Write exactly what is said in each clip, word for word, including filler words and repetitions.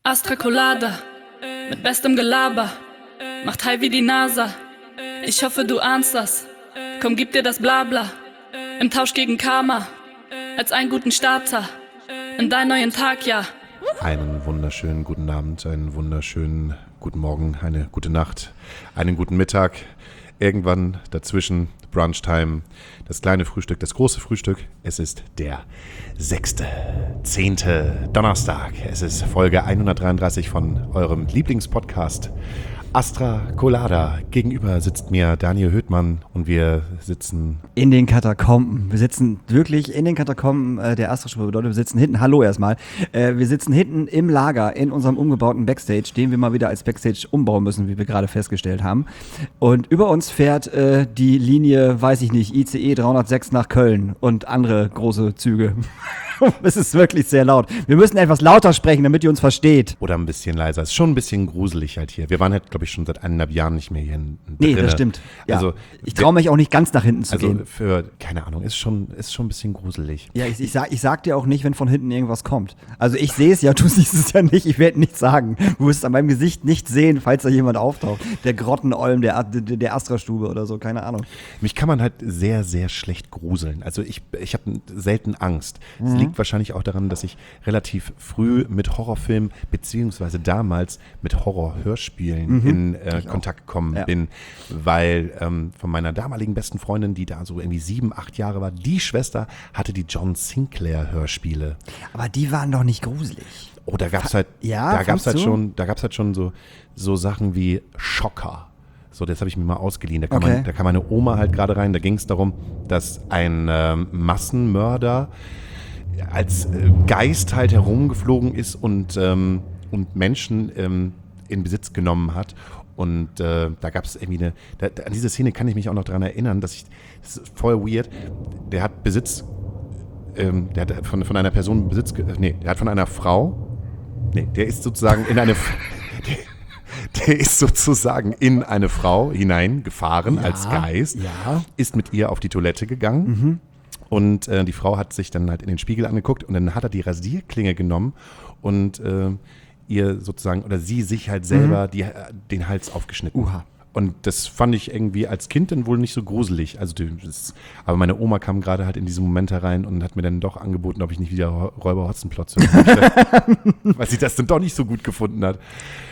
Astra Colada, mit bestem Gelaber, macht high wie die NASA. Ich hoffe, du ahnst das. Komm, gib dir das Blabla. Im Tausch gegen Karma, als einen guten Starter in deinen neuen Tag, ja. Einen wunderschönen guten Abend, einen wunderschönen guten Morgen, eine gute Nacht, einen guten Mittag. Irgendwann dazwischen, Brunchtime, das kleine Frühstück, das große Frühstück. Es ist der sechste, zehnte Donnerstag. Es ist Folge hundertdreiunddreißig von eurem Lieblingspodcast Astra Colada. Gegenüber sitzt mir Daniel Höhtmann und wir sitzen in den Katakomben. Wir sitzen wirklich in den Katakomben äh, der Astra-Schule. Bedeutet, wir sitzen hinten, hallo erstmal, äh, wir sitzen hinten im Lager in unserem umgebauten Backstage, den wir mal wieder als Backstage umbauen müssen, wie wir gerade festgestellt haben. Und über uns fährt äh, die Linie, weiß ich nicht, I C E dreihundertsechs nach Köln und andere große Züge. Es ist wirklich sehr laut. Wir müssen etwas lauter sprechen, damit ihr uns versteht. Oder ein bisschen leiser. Es ist schon ein bisschen gruselig halt hier. Wir waren halt, glaube ich, schon seit eineinhalb Jahren nicht mehr hier drin. Nee, das stimmt. Ja. Also, ich traue mich auch nicht ganz nach hinten zu also gehen. Also für, keine Ahnung, ist schon, ist schon ein bisschen gruselig. Ja, ich, ich, sag, ich sag dir auch nicht, wenn von hinten irgendwas kommt. Also ich sehe es ja, du siehst es ja nicht. Ich werde nichts sagen. Du wirst an meinem Gesicht nicht sehen, falls da jemand auftaucht. Der Grottenolm der, der, der Astra-Stube oder so, keine Ahnung. Mich kann man halt sehr, sehr schlecht gruseln. Also ich, ich habe selten Angst. Es mhm. liegt wahrscheinlich auch daran, dass ich relativ früh mit Horrorfilmen beziehungsweise damals mit Horrorhörspielen mhm. in äh, Kontakt gekommen ja. bin, weil ähm, von meiner damaligen besten Freundin, die da so irgendwie sieben, acht Jahre war, die Schwester hatte die John Sinclair Hörspiele. Aber die waren doch nicht gruselig. Oh, da gab's halt, ja, da gab's halt du? schon, da gab's halt schon so, so Sachen wie Schocker. So, das habe ich mir mal ausgeliehen. Da kam, okay. mein, da kam meine Oma halt gerade rein. Da ging es darum, dass ein ähm, Massenmörder als Geist halt herumgeflogen ist und, ähm, und Menschen ähm, in Besitz genommen hat. Und äh, da gab es irgendwie eine, da, an diese Szene kann ich mich auch noch daran erinnern, dass ich, das ist voll weird, der hat Besitz, ähm, der hat von, von einer Person Besitz, nee, der hat von einer Frau, nee, der ist sozusagen in eine, der, der ist sozusagen in eine Frau hineingefahren ja, als Geist, ja. ist mit ihr auf die Toilette gegangen. Mhm. Und äh, die Frau hat sich dann halt in den Spiegel angeguckt und dann hat er die Rasierklinge genommen und äh, ihr sozusagen, oder sie sich halt selber mhm. die, den Hals aufgeschnitten. Uha. Und das fand ich irgendwie als Kind dann wohl nicht so gruselig. Also das, aber meine Oma kam gerade halt in diesen Moment herein und hat mir dann doch angeboten, ob ich nicht wieder Räuber Hotzenplotz hören möchte, weil sie das dann doch nicht so gut gefunden hat.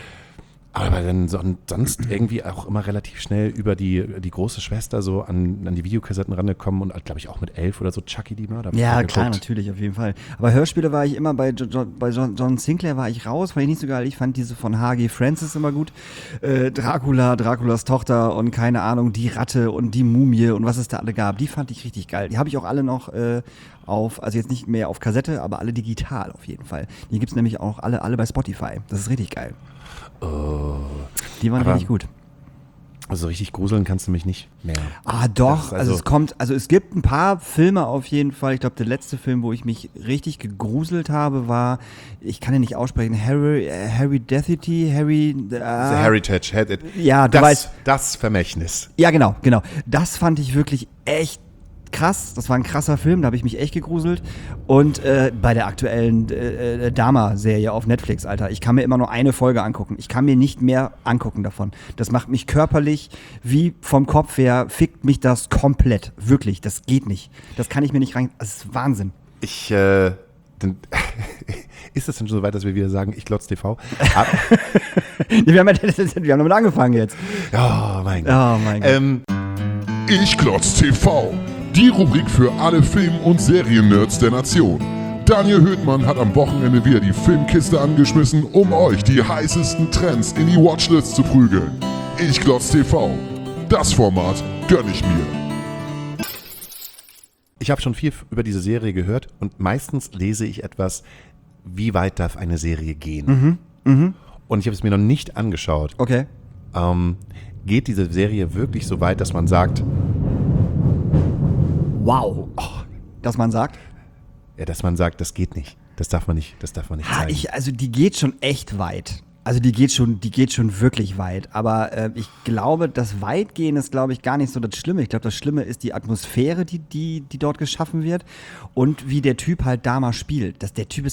Aber dann sonst irgendwie auch immer relativ schnell über die, die große Schwester so an, an die Videokassetten rangekommen und glaube ich auch mit elf oder so Chucky die Mörder. Ja, klar, natürlich, auf jeden Fall. Aber Hörspiele war ich immer, bei, jo, bei John, John Sinclair war ich raus, fand ich nicht so geil. Ich fand diese von H G Francis immer gut. Äh, Dracula, Draculas Tochter und keine Ahnung, die Ratte und die Mumie und was es da alle gab, die fand ich richtig geil. Die habe ich auch alle noch äh, auf, also jetzt nicht mehr auf Kassette, aber alle digital auf jeden Fall. Die gibt's nämlich auch alle, alle bei Spotify. Das ist richtig geil. Oh. Die waren aber, richtig gut. Also richtig gruseln kannst du mich nicht mehr. Ah doch, also, also es kommt, also es gibt ein paar Filme auf jeden Fall. Ich glaube, der letzte Film, wo ich mich richtig gegruselt habe, war, ich kann ihn nicht aussprechen, Harry, äh, Harry Deputy, Harry... Äh, The Heritage. Had it. Ja, du das, weißt. Das Vermächtnis. Ja, genau, genau. Das fand ich wirklich echt krass, das war ein krasser Film, da habe ich mich echt gegruselt. Und äh, bei der aktuellen äh, Dama-Serie auf Netflix, Alter, ich kann mir immer nur eine Folge angucken. Ich kann mir nicht mehr angucken davon. Das macht mich körperlich wie vom Kopf her, fickt mich das komplett. Wirklich, das geht nicht. Das kann ich mir nicht rein, das ist Wahnsinn. Ich, äh, dann, ist das denn schon so weit, dass wir wieder sagen, ich glotz T V? wir, haben, wir haben damit angefangen jetzt. Oh mein Gott. Oh mein Gott. Ähm, Ich glotz T V. Die Rubrik für alle Film- und Serien-Nerds der Nation. Daniel Höhtmann hat am Wochenende wieder die Filmkiste angeschmissen, um euch die heißesten Trends in die Watchlist zu prügeln. Ich glotz T V. Das Format gönn ich mir. Ich habe schon viel über diese Serie gehört und meistens lese ich etwas, wie weit darf eine Serie gehen? Mhm. Mhm. Und ich habe es mir noch nicht angeschaut. Okay. Ähm, geht diese Serie wirklich so weit, dass man sagt, wow, oh, dass man sagt? Ja, dass man sagt, das geht nicht. Das darf man nicht, das darf man nicht Ha, zeigen. ich, also die geht schon echt weit. Also die geht schon, die geht schon wirklich weit. Aber äh, ich glaube, das Weitgehen ist, glaube ich, gar nicht so das Schlimme. Ich glaube, das Schlimme ist die Atmosphäre, die, die, die dort geschaffen wird und wie der Typ halt Dama spielt. Das, der Typ ist halt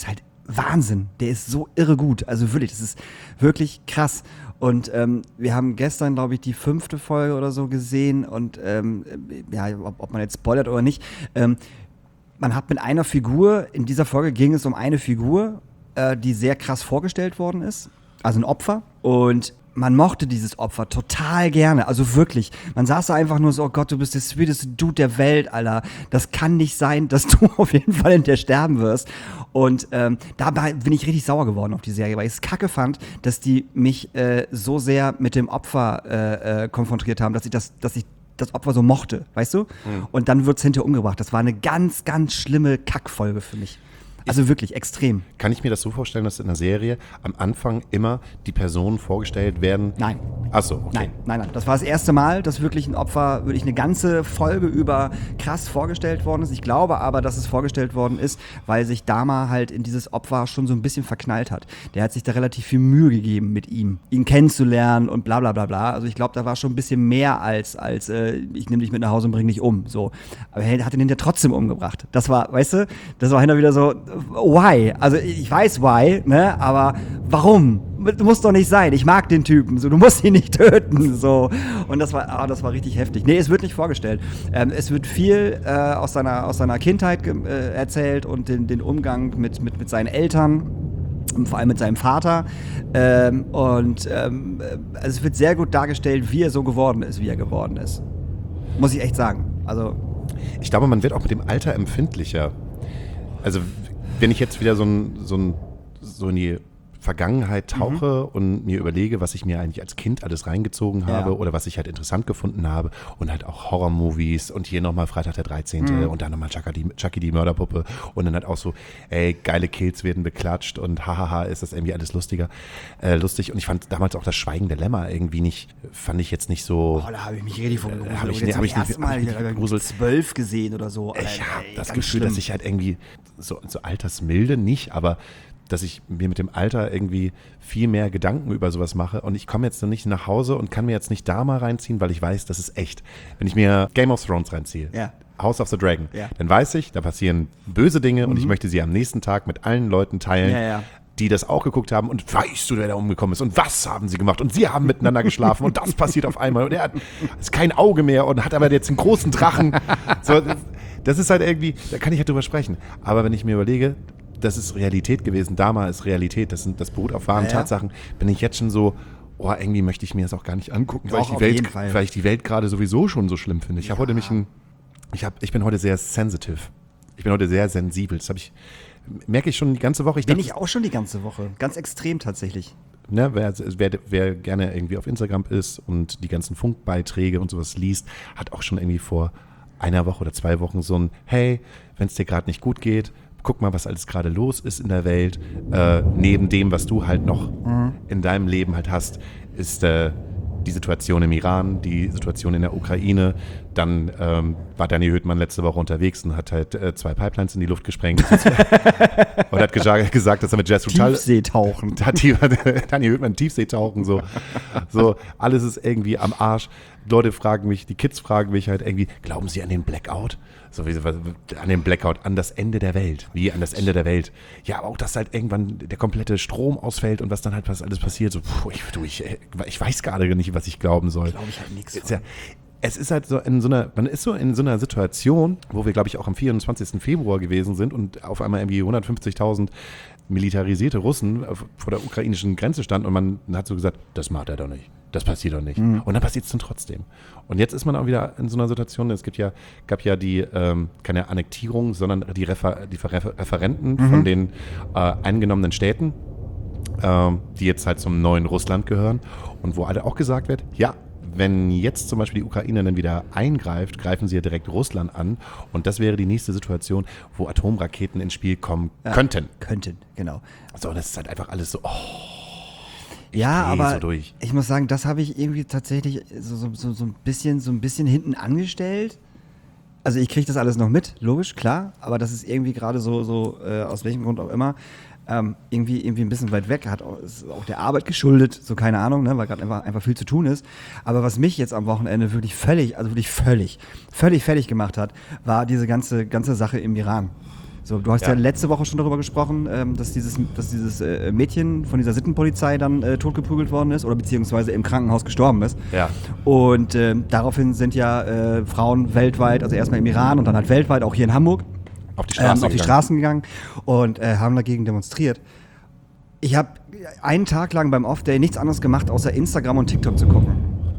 Wahnsinn. Der ist so irre gut. Also wirklich, das ist wirklich krass. Und ähm, wir haben gestern, glaube ich, die fünfte Folge oder so gesehen. Und ähm, ja, ob, ob man jetzt spoilert oder nicht. Ähm, man hat mit einer Figur, in dieser Folge ging es um eine Figur, äh, die sehr krass vorgestellt worden ist. Also ein Opfer. Und man mochte dieses Opfer total gerne, also wirklich. Man saß da einfach nur so, oh Gott, du bist der sweeteste Dude der Welt, Alter. Das kann nicht sein, dass du auf jeden Fall in der sterben wirst. Und ähm, dabei bin ich richtig sauer geworden auf die Serie, weil ich es kacke fand, dass die mich äh, so sehr mit dem Opfer äh, äh, konfrontiert haben, dass ich das, dass ich das Opfer so mochte, weißt du? Mhm. Und dann wird's hinterher umgebracht. Das war eine ganz, ganz schlimme Kackfolge für mich. Also wirklich extrem. Kann ich mir das so vorstellen, dass in der Serie am Anfang immer die Personen vorgestellt werden? Nein. Ach so, okay. Nein, nein, nein. Das war das erste Mal, dass wirklich ein Opfer, wirklich eine ganze Folge über krass vorgestellt worden ist. Ich glaube aber, dass es vorgestellt worden ist, weil sich Dahmer halt in dieses Opfer schon so ein bisschen verknallt hat. Der hat sich da relativ viel Mühe gegeben mit ihm, ihn kennenzulernen und bla bla bla bla. Also ich glaube, da war schon ein bisschen mehr als, als äh, ich nehme dich mit nach Hause und bring dich um. So. Aber er hat ihn hinterher trotzdem umgebracht. Das war, weißt du, das war hinterher wieder so, why? Also ich weiß why, ne? Aber warum? Das muss doch nicht sein. Ich mag den Typen. So, du musst ihn nicht töten. So. Und das war, ah, das war richtig heftig. Nee, es wird nicht vorgestellt. Ähm, es wird viel äh, aus, seiner, aus seiner Kindheit äh, erzählt und den, den Umgang mit, mit, mit seinen Eltern. Vor allem mit seinem Vater. Ähm, und ähm, also es wird sehr gut dargestellt, wie er so geworden ist, wie er geworden ist. Muss ich echt sagen. Also ich glaube, man wird auch mit dem Alter empfindlicher. Also wenn ich jetzt wieder so, ein, so, ein, so in die Vergangenheit tauche mhm. und mir überlege, was ich mir eigentlich als Kind alles reingezogen habe ja. oder was ich halt interessant gefunden habe und halt auch Horror-Movies und hier nochmal Freitag der dreizehnte Mhm. und dann nochmal Chucky die, Chucky die Mörderpuppe und dann halt auch so, ey, geile Kills werden beklatscht und hahaha, ist das irgendwie alles lustiger, äh, lustig. Und ich fand damals auch das Schweigen der Lämmer irgendwie nicht, fand ich jetzt nicht so. Oh, da habe ich mich richtig vor gegruselt. Äh, habe ich, nee, hab ich nicht, Mal gegruselt. zwölf gesehen oder so. Ich habe das Gefühl, schlimm. dass ich halt irgendwie so, so altersmilde nicht, aber dass ich mir mit dem Alter irgendwie viel mehr Gedanken über sowas mache und ich komme jetzt noch nicht nach Hause und kann mir jetzt nicht da mal reinziehen, weil ich weiß, das ist echt. Wenn ich mir Game of Thrones reinziehe, ja. House of the Dragon, ja. dann weiß ich, da passieren böse Dinge mhm. und ich möchte sie am nächsten Tag mit allen Leuten teilen, ja, ja. die das auch geguckt haben und weißt du, wer da umgekommen ist und was haben sie gemacht und sie haben miteinander geschlafen und das passiert auf einmal und er hat ist kein Auge mehr und hat aber jetzt einen großen Drachen. So, das ist halt irgendwie, da kann ich halt drüber sprechen. Aber wenn ich mir überlege, das ist Realität gewesen, Dahmer ist Realität, das, sind, das beruht auf wahren ja, ja. Tatsachen, bin ich jetzt schon so, oh, irgendwie möchte ich mir das auch gar nicht angucken, weil ich, die Welt, weil ich die Welt gerade sowieso schon so schlimm finde. Ich ja. habe heute mich ein, ich, hab, ich bin heute sehr sensitive, ich bin heute sehr sensibel, das habe ich, merke ich schon die ganze Woche. Ich bin dachte, ich auch schon die ganze Woche, ganz extrem tatsächlich. Ne, wer, wer, wer gerne irgendwie auf Instagram ist und die ganzen Funkbeiträge und sowas liest, hat auch schon irgendwie vor einer Woche oder zwei Wochen so ein, hey, wenn es dir gerade nicht gut geht, guck mal, was alles gerade los ist in der Welt. Äh, neben dem, was du halt noch mhm. in deinem Leben halt hast, ist äh, die Situation im Iran, die Situation in der Ukraine. Dann ähm, war Daniel Höhtmann letzte Woche unterwegs und hat halt äh, zwei Pipelines in die Luft gesprengt. und hat gesagt, gesagt, dass er mit Jazz Rutal... Tiefseetauchen. Hat die, Daniel Höhtmann Tiefseetauchen, so. so. Alles ist irgendwie am Arsch. Leute fragen mich, die Kids fragen mich halt irgendwie, glauben sie an den Blackout? So wie an den Blackout, an das Ende der Welt. Wie an das Ende der Welt. Ja, aber auch, dass halt irgendwann der komplette Strom ausfällt und was dann halt was alles passiert. So, puh, ich, du, ich, ich weiß gerade nicht, was ich glauben soll. Glaube ich halt nichts. Ist ja, es ist halt so in so einer, man ist so in so einer Situation, wo wir, glaube ich, auch am vierundzwanzigsten Februar gewesen sind und auf einmal irgendwie hundertfünfzigtausend militarisierte Russen vor der ukrainischen Grenze standen und man hat so gesagt, das macht er doch nicht. Das passiert doch nicht. Mhm. Und dann passiert es dann trotzdem. Und jetzt ist man auch wieder in so einer Situation, es gibt ja, gab ja die, ähm, keine Annektierung, sondern die, Refer- die Refer- Referenten mhm. von den äh, eingenommenen Städten, ähm, die jetzt halt zum neuen Russland gehören und wo alle auch gesagt wird, ja, wenn jetzt zum Beispiel die Ukraine dann wieder eingreift, greifen sie ja direkt Russland an und das wäre die nächste Situation, wo Atomraketen ins Spiel kommen ja, könnten. Könnten, genau. So, das ist halt einfach alles so, oh. Ich ja, aber so durch. Ich muss sagen, das habe ich irgendwie tatsächlich so, so, so, so, ein bisschen, so ein bisschen hinten angestellt. Also ich kriege das alles noch mit, logisch, klar, aber das ist irgendwie gerade so, so äh, aus welchem Grund auch immer, ähm, irgendwie, irgendwie ein bisschen weit weg, hat auch, ist auch der Arbeit geschuldet, so keine Ahnung, ne, weil gerade einfach, einfach viel zu tun ist. Aber was mich jetzt am Wochenende wirklich völlig, also wirklich völlig, völlig fertig gemacht hat, war diese ganze, ganze Sache im Iran. So, du hast ja, Ja. letzte Woche schon darüber gesprochen, ähm, dass dieses, dass dieses äh, Mädchen von dieser Sittenpolizei dann äh, totgeprügelt worden ist oder beziehungsweise im Krankenhaus gestorben ist. Ja. Und ähm, daraufhin sind ja äh, Frauen weltweit, also erstmal im Iran und dann halt weltweit, auch hier in Hamburg, Auf die Straße ähm, auf die gegangen. Straßen gegangen und äh, haben dagegen demonstriert. Ich habe einen Tag lang beim Off-Day nichts anderes gemacht, außer Instagram und TikTok zu gucken.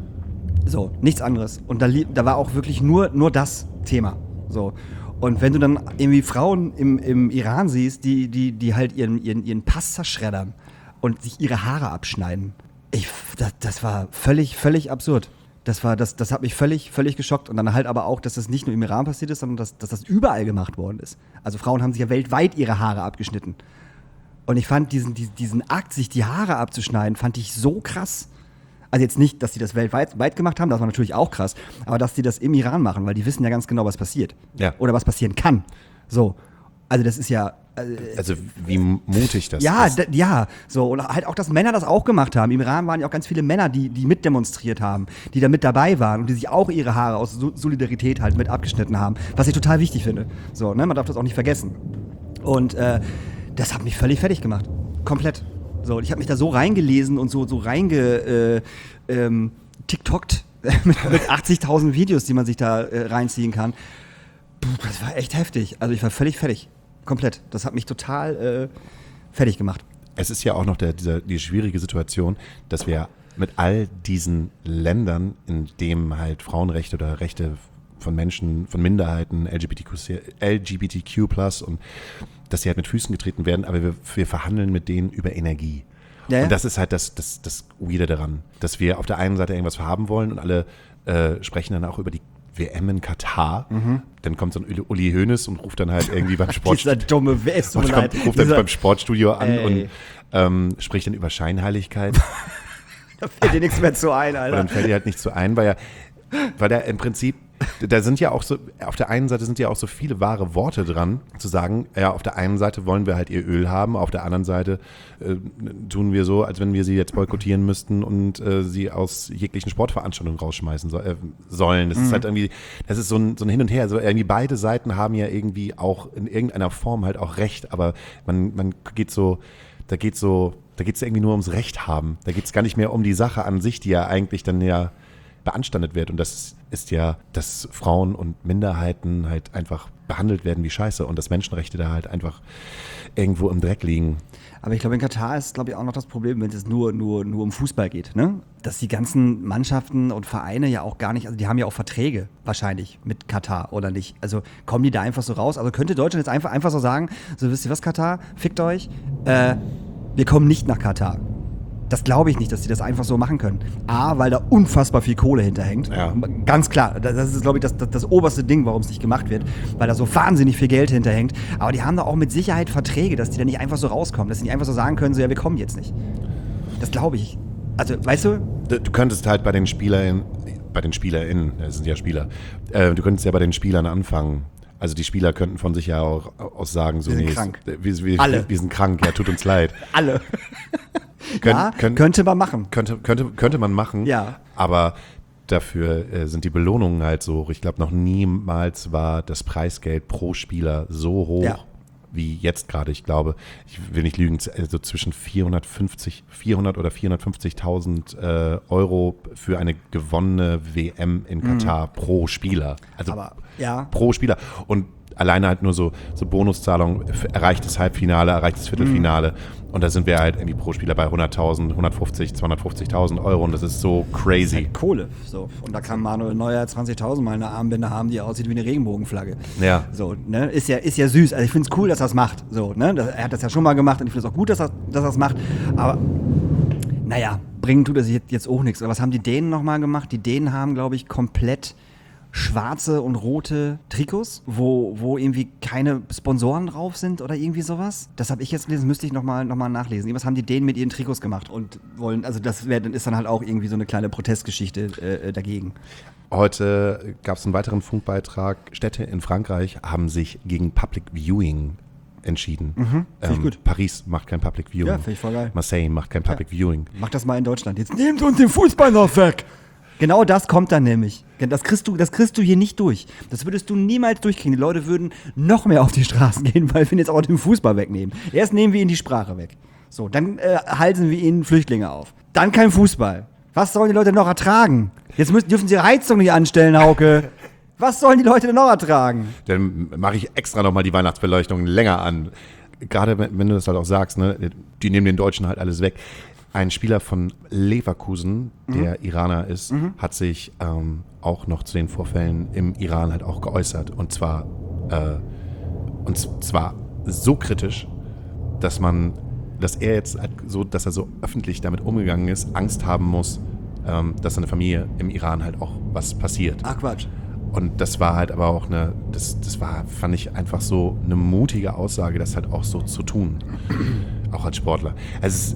So, nichts anderes. Und da, li- da war auch wirklich nur, nur das Thema. So. Und wenn du dann irgendwie Frauen im, im Iran siehst, die, die, die halt ihren, ihren, ihren Pass zerschreddern und sich ihre Haare abschneiden, ich, das, das war völlig, völlig absurd. Das war, das, das hat mich völlig, völlig geschockt. Und dann halt aber auch, dass das nicht nur im Iran passiert ist, sondern dass, dass das überall gemacht worden ist. Also Frauen haben sich ja weltweit ihre Haare abgeschnitten. Und ich fand diesen, diesen, diesen Akt, sich die Haare abzuschneiden, fand ich so krass. Also jetzt nicht, dass die das weltweit weit gemacht haben, das war natürlich auch krass, aber dass die das im Iran machen, weil die wissen ja ganz genau, was passiert. Ja. Oder was passieren kann. So. Also das ist ja... Äh, Also wie mutig das ja, ist. d- ja, so. Und halt auch, dass Männer das auch gemacht haben. Im Iran waren ja auch ganz viele Männer, die, die mitdemonstriert haben, die da mit dabei waren und die sich auch ihre Haare aus Sol- Solidarität halt mit abgeschnitten haben. Was ich total wichtig finde. So, ne? Man darf das auch nicht vergessen. Und äh, das hat mich völlig fertig gemacht. Komplett. So, und ich habe mich da so reingelesen und so, so reinge äh, ähm, TikTokt mit, mit achtzigtausend Videos, die man sich da äh, reinziehen kann. Puh, das war echt heftig. Also ich war völlig fertig. Komplett. Das hat mich total äh, fertig gemacht. Es ist ja auch noch der, dieser, die schwierige Situation, dass wir mit all diesen Ländern, in denen halt Frauenrechte oder Rechte von Menschen, von Minderheiten, L G B T Q, L G B T Q plus, und dass sie halt mit Füßen getreten werden, aber wir, wir verhandeln mit denen über Energie. Ja, ja. Und das ist halt das, das, das Weirde daran, dass wir auf der einen Seite irgendwas haben wollen und alle äh, sprechen dann auch über die W M in Katar. Mhm. Dann kommt so ein Uli- Uli Hoeneß und ruft dann halt irgendwie beim Sport Dieser dumme West, tut und mir kommt, leid. ruft dann Dieser- beim Sportstudio an Ey. und ähm, spricht dann über Scheinheiligkeit. Da fällt dir nichts mehr zu ein, Und Alter. dann fällt dir halt nicht so ein, weil er, weil er im Prinzip, da sind ja auch so, auf der einen Seite sind ja auch so viele wahre Worte dran, zu sagen, ja, auf der einen Seite wollen wir halt ihr Öl haben, auf der anderen Seite äh, tun wir so, als wenn wir sie jetzt boykottieren müssten und äh, sie aus jeglichen Sportveranstaltungen rausschmeißen so, äh, sollen. Das ist halt irgendwie, das ist so ein, so ein Hin und Her. Also irgendwie beide Seiten haben ja irgendwie auch in irgendeiner Form halt auch Recht, aber man, man geht so, da geht so, da geht es irgendwie nur ums Recht haben. Da geht es gar nicht mehr um die Sache an sich, die ja eigentlich dann ja beanstandet wird. Und das ist ja, dass Frauen und Minderheiten halt einfach behandelt werden wie Scheiße und dass Menschenrechte da halt einfach irgendwo im Dreck liegen. Aber ich glaube, in Katar ist, glaube ich, auch noch das Problem, wenn es nur, nur, nur um Fußball geht, ne? Dass die ganzen Mannschaften und Vereine ja auch gar nicht, also die haben ja auch Verträge wahrscheinlich mit Katar, oder nicht? Also kommen die da einfach so raus? Also könnte Deutschland jetzt einfach, einfach so sagen, so wisst ihr was, Katar, fickt euch, äh, wir kommen nicht nach Katar. Das glaube ich nicht, dass die das einfach so machen können. A, weil da unfassbar viel Kohle hinterhängt. Ja. Ganz klar. Das ist, glaube ich, das, das, das oberste Ding, warum es nicht gemacht wird. Weil da so wahnsinnig viel Geld hinterhängt. Aber die haben da auch mit Sicherheit Verträge, dass die da nicht einfach so rauskommen. Dass sie nicht einfach so sagen können, so, ja, wir kommen jetzt nicht. Das glaube ich. Also, weißt du? Du, du könntest halt bei den SpielerInnen, bei den SpielerInnen, das sind ja Spieler, äh, du könntest ja bei den Spielern anfangen. Also die Spieler könnten von sich ja auch aus sagen, so Wir sind nee, krank. Wir, wir, Alle. wir sind krank, ja, tut uns leid. Alle. Könnt- ja, könnt- könnte man machen. Könnte, könnte, könnte man machen, Ja. aber dafür äh, sind die Belohnungen halt so hoch. Ich glaube, noch niemals war das Preisgeld pro Spieler so hoch Ja. wie jetzt gerade. Ich glaube, ich will nicht lügen, also zwischen vierhundertfünfzig, vierhundert oder vierhundertfünfzigtausend äh, Euro für eine gewonnene W M in Katar pro Spieler. Also Mhm. Aber, ja. pro Spieler. Und alleine halt nur so, so Bonuszahlungen, f- erreichtes Halbfinale, erreichtes Viertelfinale. Und da sind wir halt irgendwie pro Spieler bei hunderttausend, hundertfünfzig, zweihundertfünfzigtausend Euro. Und das ist so crazy. Kohle. So. Und da kann Manuel Neuer zwanzigtausend Mal eine Armbinde haben, die aussieht wie eine Regenbogenflagge. Ja. So, ne? Ist ja, ist ja süß. Also ich finde es cool, dass er es macht. So, ne? Das, er hat das ja schon mal gemacht und ich finde es auch gut, dass er dass er es macht. Aber naja, bringen tut er sich jetzt, jetzt auch nichts. Aber was haben die Dänen nochmal gemacht? Die Dänen haben, glaube ich, komplett schwarze und rote Trikots, wo, wo irgendwie keine Sponsoren drauf sind oder irgendwie sowas. Das habe ich jetzt gelesen, müsste ich nochmal noch mal nachlesen. Irgendwas haben die Dänen mit ihren Trikots gemacht und wollen, also das wär, dann ist dann halt auch irgendwie so eine kleine Protestgeschichte äh, dagegen. Heute gab es einen weiteren Funkbeitrag. Städte in Frankreich haben sich gegen Public Viewing entschieden. Mhm, find ich gut. Paris macht kein Public Viewing. Ja, find ich voll geil. Marseille macht kein Public Viewing. Mach das mal in Deutschland. Jetzt nehmt uns den Fußball noch weg! Genau das kommt dann nämlich. Das kriegst du, das kriegst du hier nicht durch. Das würdest du niemals durchkriegen. Die Leute würden noch mehr auf die Straßen gehen, weil wir ihn jetzt auch den Fußball wegnehmen. Erst nehmen wir ihnen die Sprache weg. So, dann äh, halsen wir ihnen Flüchtlinge auf. Dann kein Fußball. Was sollen die Leute noch ertragen? Jetzt müssen, dürfen sie Heizung nicht anstellen, Hauke. Was sollen die Leute denn noch ertragen? Dann mache ich extra nochmal die Weihnachtsbeleuchtung länger an. Gerade wenn, wenn du das halt auch sagst, ne, die nehmen den Deutschen halt alles weg. Ein Spieler von Leverkusen, der mhm. Iraner ist, mhm. hat sich ähm, auch noch zu den Vorfällen im Iran halt auch geäußert. Und zwar, äh, und zwar so kritisch, dass man, dass er jetzt halt so, dass er so öffentlich damit umgegangen ist, Angst haben muss, ähm, dass seine Familie im Iran halt auch was passiert. Ach Quatsch. Und das war halt aber auch eine, das, das war, fand ich einfach so eine mutige Aussage, das halt auch so zu tun. Auch als Sportler. Also,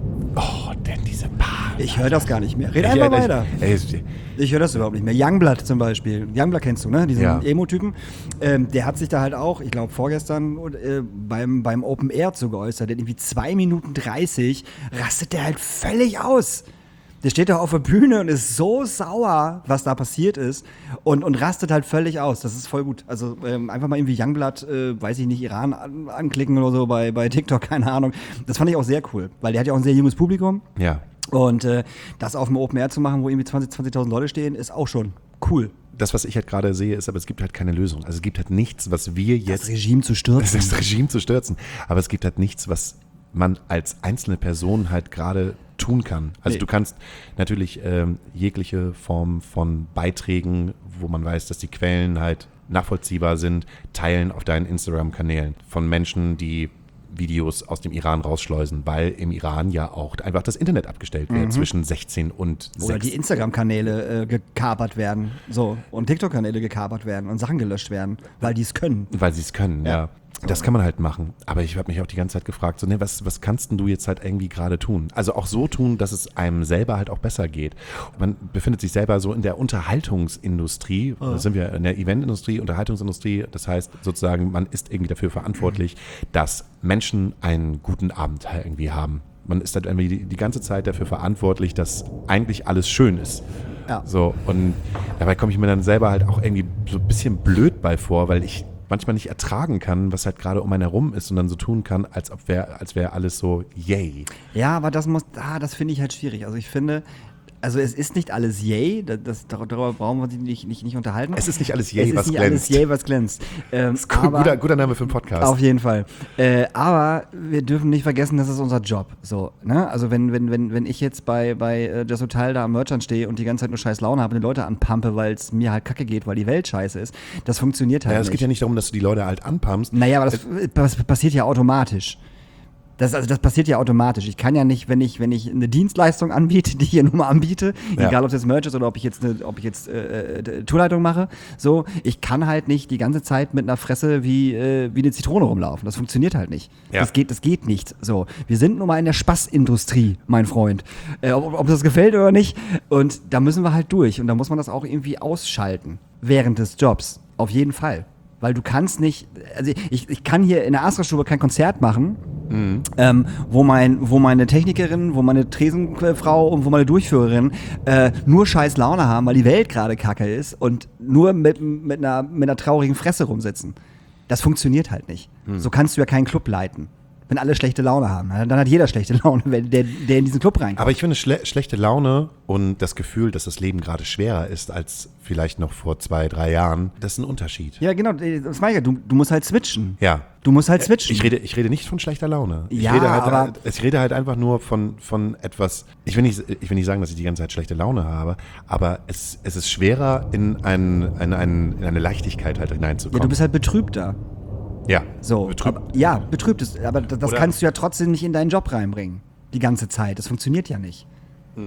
oh, denn diese Paar. Ich höre das gar nicht mehr. Red einfach weiter. Ich, ich höre das überhaupt nicht mehr. Youngblood zum Beispiel. Youngblood kennst du, ne? Diesen ja. Emo-Typen. Ähm, der hat sich da halt auch, ich glaube vorgestern, äh, beim, beim Open Air zu geäußert. Der hat irgendwie zwei Minuten dreißig, rastet der halt völlig aus. Der steht da auf der Bühne und ist so sauer, was da passiert ist und, und rastet halt völlig aus. Das ist voll gut. Also ähm, einfach mal irgendwie Youngblood, äh, weiß ich nicht, Iran an, anklicken oder so bei, bei TikTok, keine Ahnung. Das fand ich auch sehr cool, weil der hat ja auch ein sehr junges Publikum. Ja. Und äh, das auf dem Open Air zu machen, wo irgendwie zwanzig, zwanzigtausend Leute stehen, ist auch schon cool. Das, was ich halt gerade sehe, ist, aber es gibt halt keine Lösung. Also es gibt halt nichts, was wir jetzt... Das Regime zu stürzen. Das Regime zu stürzen. Aber es gibt halt nichts, was man als einzelne Person halt gerade tun kann. Also nee. Du kannst natürlich ähm, jegliche Form von Beiträgen, wo man weiß, dass die Quellen halt nachvollziehbar sind, teilen auf deinen Instagram-Kanälen von Menschen, die Videos aus dem Iran rausschleusen, weil im Iran ja auch einfach das Internet abgestellt wird, mhm. zwischen sechzehn und sechs. Oder die Instagram-Kanäle äh, gekapert werden, so, und TikTok-Kanäle gekapert werden und Sachen gelöscht werden, weil die es können. Weil sie es können, ja. ja. Das kann man halt machen. Aber ich habe mich auch die ganze Zeit gefragt, so, ne, was, was kannst denn du jetzt halt irgendwie gerade tun? Also auch so tun, dass es einem selber halt auch besser geht. Man befindet sich selber so in der Unterhaltungsindustrie, oh. da sind wir in der Eventindustrie, Unterhaltungsindustrie. Das heißt sozusagen, man ist irgendwie dafür verantwortlich, dass Menschen einen guten Abend halt irgendwie haben. Man ist halt irgendwie die, die ganze Zeit dafür verantwortlich, dass eigentlich alles schön ist. Ja. So, und dabei komme ich mir dann selber halt auch irgendwie so ein bisschen blöd bei vor, weil ich manchmal nicht ertragen kann, was halt gerade um einen herum ist und dann so tun kann, als ob wär, als wäre alles so yay. Ja, aber das muss, ah, das finde ich halt schwierig. Also ich finde, also es ist nicht alles yay, das, das, darüber brauchen wir uns nicht, nicht, nicht unterhalten. Es ist nicht alles yay, es was ist nicht glänzt. alles yay, was glänzt. Ähm, das ist ein guter, guter Name für einen Podcast. Auf jeden Fall. Äh, aber wir dürfen nicht vergessen, das ist unser Job. So, ne? Also wenn, wenn, wenn, wenn ich jetzt bei, bei äh, das Hotel da am Merchant stehe und die ganze Zeit nur scheiß Laune habe und die Leute anpumpe, weil es mir halt kacke geht, weil die Welt scheiße ist, das funktioniert halt ja, nicht. Es geht ja nicht darum, dass du die Leute halt anpumpst. Naja, aber das, äh, das passiert ja automatisch. Das, also das passiert ja automatisch. Ich kann ja nicht, wenn ich, wenn ich eine Dienstleistung anbiete, die ich hier nur mal anbiete, ja. egal ob das Merch ist oder ob ich jetzt eine, ob ich jetzt äh, äh, Tourleitung mache, so, ich kann halt nicht die ganze Zeit mit einer Fresse wie, äh, wie eine Zitrone rumlaufen. Das funktioniert halt nicht. Ja. Das geht, das geht nicht. So, wir sind nun mal in der Spaßindustrie, mein Freund. Äh, ob, ob das gefällt oder nicht. Und da müssen wir halt durch. Und da muss man das auch irgendwie ausschalten während des Jobs. Auf jeden Fall. Weil du kannst nicht, also ich, ich kann hier in der Astra-Stube kein Konzert machen, mhm. ähm, wo, mein, wo meine Technikerin, wo meine Tresenfrau und wo meine Durchführerin äh, nur scheiß Laune haben, weil die Welt gerade kacke ist und nur mit, mit, einer, mit einer traurigen Fresse rumsitzen. Das funktioniert halt nicht. Mhm. So kannst du ja keinen Club leiten. Wenn alle schlechte Laune haben, dann hat jeder schlechte Laune, der, der in diesen Club reinkommt. Aber ich finde, schle- schlechte Laune und das Gefühl, dass das Leben gerade schwerer ist als vielleicht noch vor zwei, drei Jahren, das ist ein Unterschied. Ja, genau, das meine ich ja, du, du musst halt switchen. Ja. Du musst halt switchen. Ich rede, ich rede nicht von schlechter Laune. Ich, ja, rede halt, aber ich rede halt einfach nur von, von etwas, ich will, nicht, ich will nicht sagen, dass ich die ganze Zeit schlechte Laune habe, aber es, es ist schwerer, in, ein, in, ein, in eine Leichtigkeit halt hineinzukommen. Ja, du bist halt betrübter. Ja, so, betrübt. Aber, ja, betrübt ist, aber das, das Oder kannst du ja trotzdem nicht in deinen Job reinbringen. Die ganze Zeit. Das funktioniert ja nicht. Hm.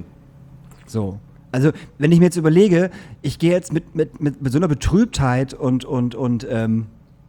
So. Also, wenn ich mir jetzt überlege, ich gehe jetzt mit, mit, mit, mit so einer Betrübtheit und, und, und ähm,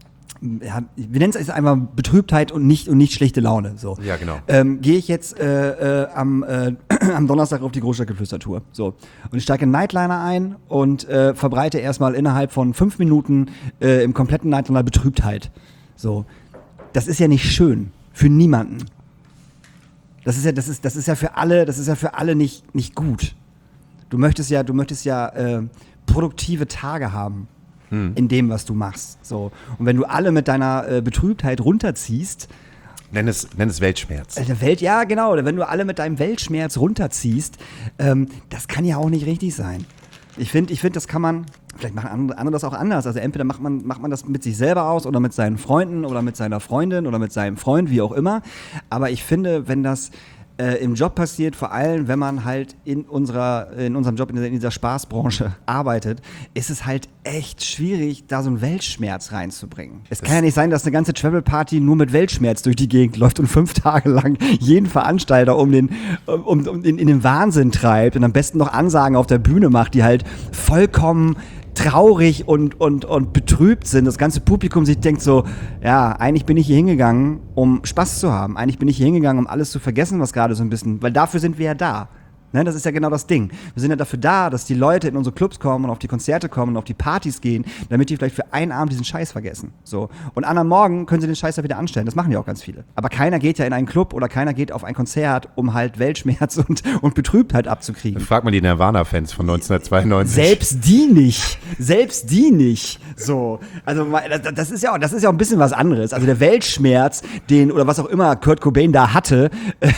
ja, wir nennen es jetzt einfach Betrübtheit und nicht, und nicht schlechte Laune. So. Ja, genau. Ähm, gehe ich jetzt äh, äh, am, äh, am Donnerstag auf die Großstadtgeflüster-Tour. So. Und ich steige in Nightliner ein und äh, verbreite erstmal innerhalb von fünf Minuten äh, im kompletten Nightliner Betrübtheit. So. Das ist ja nicht schön. Für niemanden. Das ist ja, das ist, das ist ja für alle, das ist ja für alle nicht, nicht gut. Du möchtest ja, du möchtest ja äh, produktive Tage haben hm. in dem, was du machst. So. Und wenn du alle mit deiner äh, Betrübtheit runterziehst, Nenn es, nenn es Weltschmerz. Der Welt, ja, genau. Wenn du alle mit deinem Weltschmerz runterziehst, ähm, das kann ja auch nicht richtig sein. Ich finde, ich find, das kann man, vielleicht machen andere das auch anders. Also entweder macht man, macht man das mit sich selber aus oder mit seinen Freunden oder mit seiner Freundin oder mit seinem Freund, wie auch immer. Aber ich finde, wenn das äh, im Job passiert, vor allem wenn man halt in unserer, in unserem Job, in dieser, in dieser Spaßbranche arbeitet, ist es halt echt schwierig, da so einen Weltschmerz reinzubringen. Es kann ja nicht sein, dass eine ganze Travel-Party nur mit Weltschmerz durch die Gegend läuft und fünf Tage lang jeden Veranstalter um den, um, um in, in den Wahnsinn treibt und am besten noch Ansagen auf der Bühne macht, die halt vollkommen traurig und, und, und betrübt sind. Das ganze Publikum sich denkt so, ja, eigentlich bin ich hier hingegangen, um Spaß zu haben. Eigentlich bin ich hier hingegangen, um alles zu vergessen, was gerade so ein bisschen, weil dafür sind wir ja da. Ne, das ist ja genau das Ding. Wir sind ja dafür da, dass die Leute in unsere Clubs kommen und auf die Konzerte kommen und auf die Partys gehen, damit die vielleicht für einen Abend diesen Scheiß vergessen. So. Und an einem Morgen können sie den Scheiß ja wieder anstellen. Das machen ja auch ganz viele. Aber keiner geht ja in einen Club oder keiner geht auf ein Konzert, um halt Weltschmerz und, und Betrübtheit abzukriegen. Frag mal die Nirvana-Fans von neunzehnhundertzweiundneunzig. Selbst die nicht. Selbst die nicht. So. Also, das ist ja auch, das ist ja auch ein bisschen was anderes. Also, der Weltschmerz, den, oder was auch immer Kurt Cobain da hatte,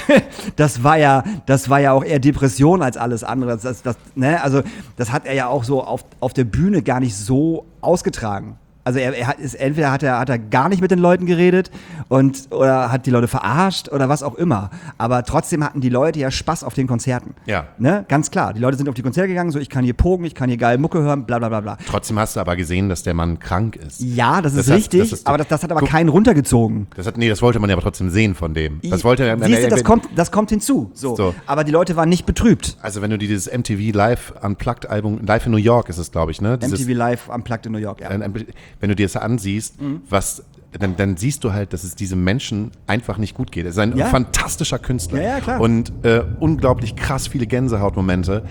das war ja, das war ja auch eher Depression als alles andere. Das, das, das, ne? Also, das hat er ja auch so auf, auf der Bühne gar nicht so ausgetragen. Also er, er hat ist, entweder hat er, hat er gar nicht mit den Leuten geredet und oder hat die Leute verarscht oder was auch immer. Aber trotzdem hatten die Leute ja Spaß auf den Konzerten. Ja. Ne? Ganz klar. Die Leute sind auf die Konzerte gegangen, so ich kann hier pogen, ich kann hier geil Mucke hören, bla bla bla bla. Trotzdem hast du aber gesehen, dass der Mann krank ist. Ja, das ist das richtig, heißt, das ist, aber das, das hat aber guck, keinen runtergezogen. Das hat, nee, das wollte man ja aber trotzdem sehen von dem. Das wollte er. Siehst du, das kommt, das kommt hinzu. So. So. Aber die Leute waren nicht betrübt. Also wenn du dieses M T V Live Unplugged Album, Live in New York ist es, glaube ich, ne? Dieses, M T V Live Unplugged in New York, ja. Wenn du dir das ansiehst, Mhm. was, dann, dann siehst du halt, dass es diesem Menschen einfach nicht gut geht. Er ist ein ja. fantastischer Künstler. Ja, ja, klar. Und äh, unglaublich krass viele Gänsehautmomente.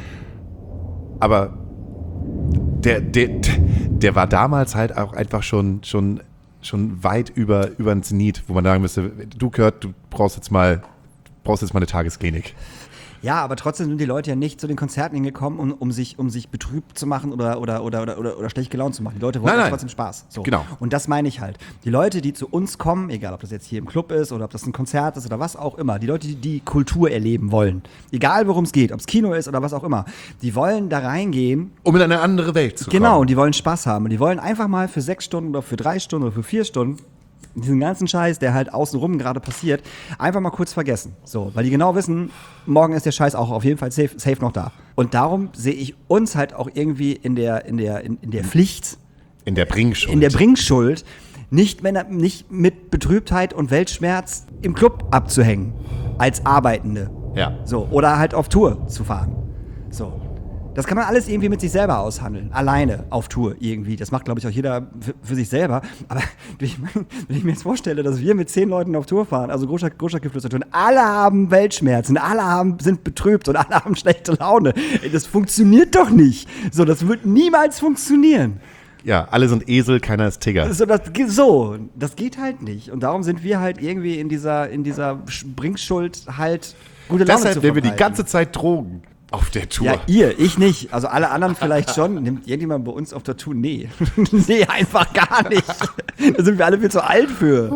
Aber der, der, der war damals halt auch einfach schon, schon, schon weit über, über den Zenit, wo man sagen müsste, du Kurt, du brauchst jetzt mal, brauchst jetzt mal eine Tagesklinik. Ja, aber trotzdem sind die Leute ja nicht zu den Konzerten hingekommen, um, um, sich, um sich betrübt zu machen oder, oder, oder, oder, oder, oder schlecht gelaunt zu machen. Die Leute wollten nein, nein. trotzdem Spaß. So. Genau. Und das meine ich halt. Die Leute, die zu uns kommen, egal ob das jetzt hier im Club ist oder ob das ein Konzert ist oder was auch immer, die Leute, die die Kultur erleben wollen, egal worum es geht, ob es Kino ist oder was auch immer, die wollen da reingehen. Um in eine andere Welt zu kommen. Genau, und die wollen Spaß haben. Und die wollen einfach mal für sechs Stunden oder für drei Stunden oder für vier Stunden diesen ganzen Scheiß, der halt außenrum gerade passiert, einfach mal kurz vergessen. So, weil die genau wissen, morgen ist der Scheiß auch auf jeden Fall safe, safe noch da. Und darum sehe ich uns halt auch irgendwie in der, in der, in, in der Pflicht, in der Bringschuld, in der Bringschuld, nicht, wenn, nicht mit Betrübtheit und Weltschmerz im Club abzuhängen, als Arbeitende. Ja. So, oder halt auf Tour zu fahren. So. Das kann man alles irgendwie mit sich selber aushandeln. Alleine auf Tour irgendwie. Das macht, glaube ich, auch jeder für, für sich selber. Aber ich mein, wenn ich mir jetzt vorstelle, dass wir mit zehn Leuten auf Tour fahren, also Großstadtgeflüster tun, alle haben Weltschmerzen, alle haben, sind betrübt und alle haben schlechte Laune. Ey, das funktioniert doch nicht. So, das wird niemals funktionieren. Ja, alle sind Esel, keiner ist Tiger. So das, so, das geht halt nicht. Und darum sind wir halt irgendwie in dieser, in dieser Bringschuld halt gute Laune Deshalb zu nehmen wir die verbreiten. ganze Zeit Drogen. Auf der Tour. Ja, ihr, ich nicht. Also alle anderen vielleicht schon. Nimmt irgendjemand bei uns auf der Tour? Nee. Nee, einfach gar nicht. Da sind wir alle viel zu alt für.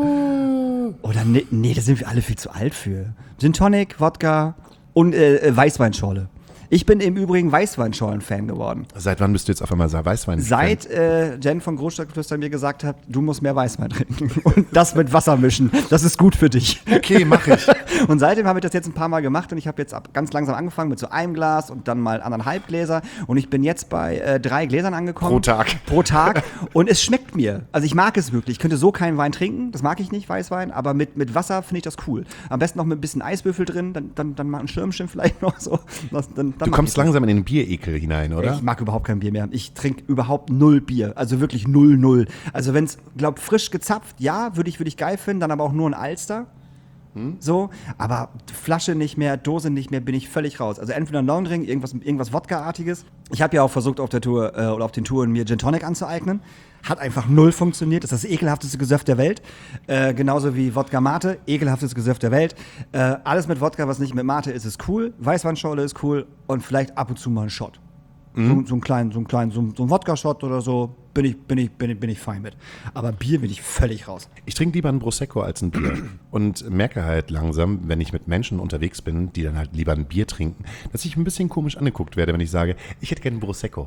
Oder nee, nee, da sind wir alle viel zu alt für. Gin Tonic, Wodka und äh, Weißweinschorle. Ich bin im Übrigen Weißweinschorlen-Fan geworden. Seit wann bist du jetzt auf einmal Weißwein? Seit äh, Jen von Großstadtgeflüster mir gesagt hat, du musst mehr Weißwein trinken und das mit Wasser mischen. Das ist gut für dich. Okay, mach ich. Und seitdem habe ich das jetzt ein paar Mal gemacht und ich habe jetzt ab, ganz langsam angefangen mit so einem Glas und dann mal anderthalb Gläser und ich bin jetzt bei äh, drei Gläsern angekommen. Pro Tag. Pro Tag. Und es schmeckt mir. Also ich mag es wirklich. Ich könnte so keinen Wein trinken, das mag ich nicht, Weißwein, aber mit, mit Wasser finde ich das cool. Am besten noch mit ein bisschen Eiswürfel drin, dann, dann, dann mal ein Schirmchen vielleicht noch so. Das, dann, dann Du kommst langsam in den Bierekel hinein, oder? Ich mag überhaupt kein Bier mehr. Ich trinke überhaupt null Bier. Also wirklich null, null. Also wenn es, glaub, frisch gezapft, ja, würde ich, würd ich geil finden, dann aber auch nur ein Alster. Hm? So, aber Flasche nicht mehr, Dose nicht mehr, bin ich völlig raus. Also entweder ein Longdrink, irgendwas, irgendwas Wodka-artiges. Ich habe ja auch versucht auf der Tour äh, oder auf den Touren mir Gin Tonic anzueignen. Hat einfach null funktioniert. Das ist das ekelhafteste Gesöff der Welt. Äh, genauso wie Wodka Mate, ekelhaftestes Gesöff der Welt. Äh, alles mit Wodka, was nicht mit Mate ist, ist cool. Weißweinschorle ist cool und vielleicht ab und zu mal ein Shot. Mhm. So, so einen kleinen, so einen kleinen, so, so einen Wodka-Shot oder so, bin ich, bin ich, bin ich, bin ich fein mit. Aber Bier bin ich völlig raus. Ich trinke lieber ein Prosecco als ein Bier und merke halt langsam, wenn ich mit Menschen unterwegs bin, die dann halt lieber ein Bier trinken, dass ich ein bisschen komisch angeguckt werde, wenn ich sage, ich hätte gerne ein Prosecco.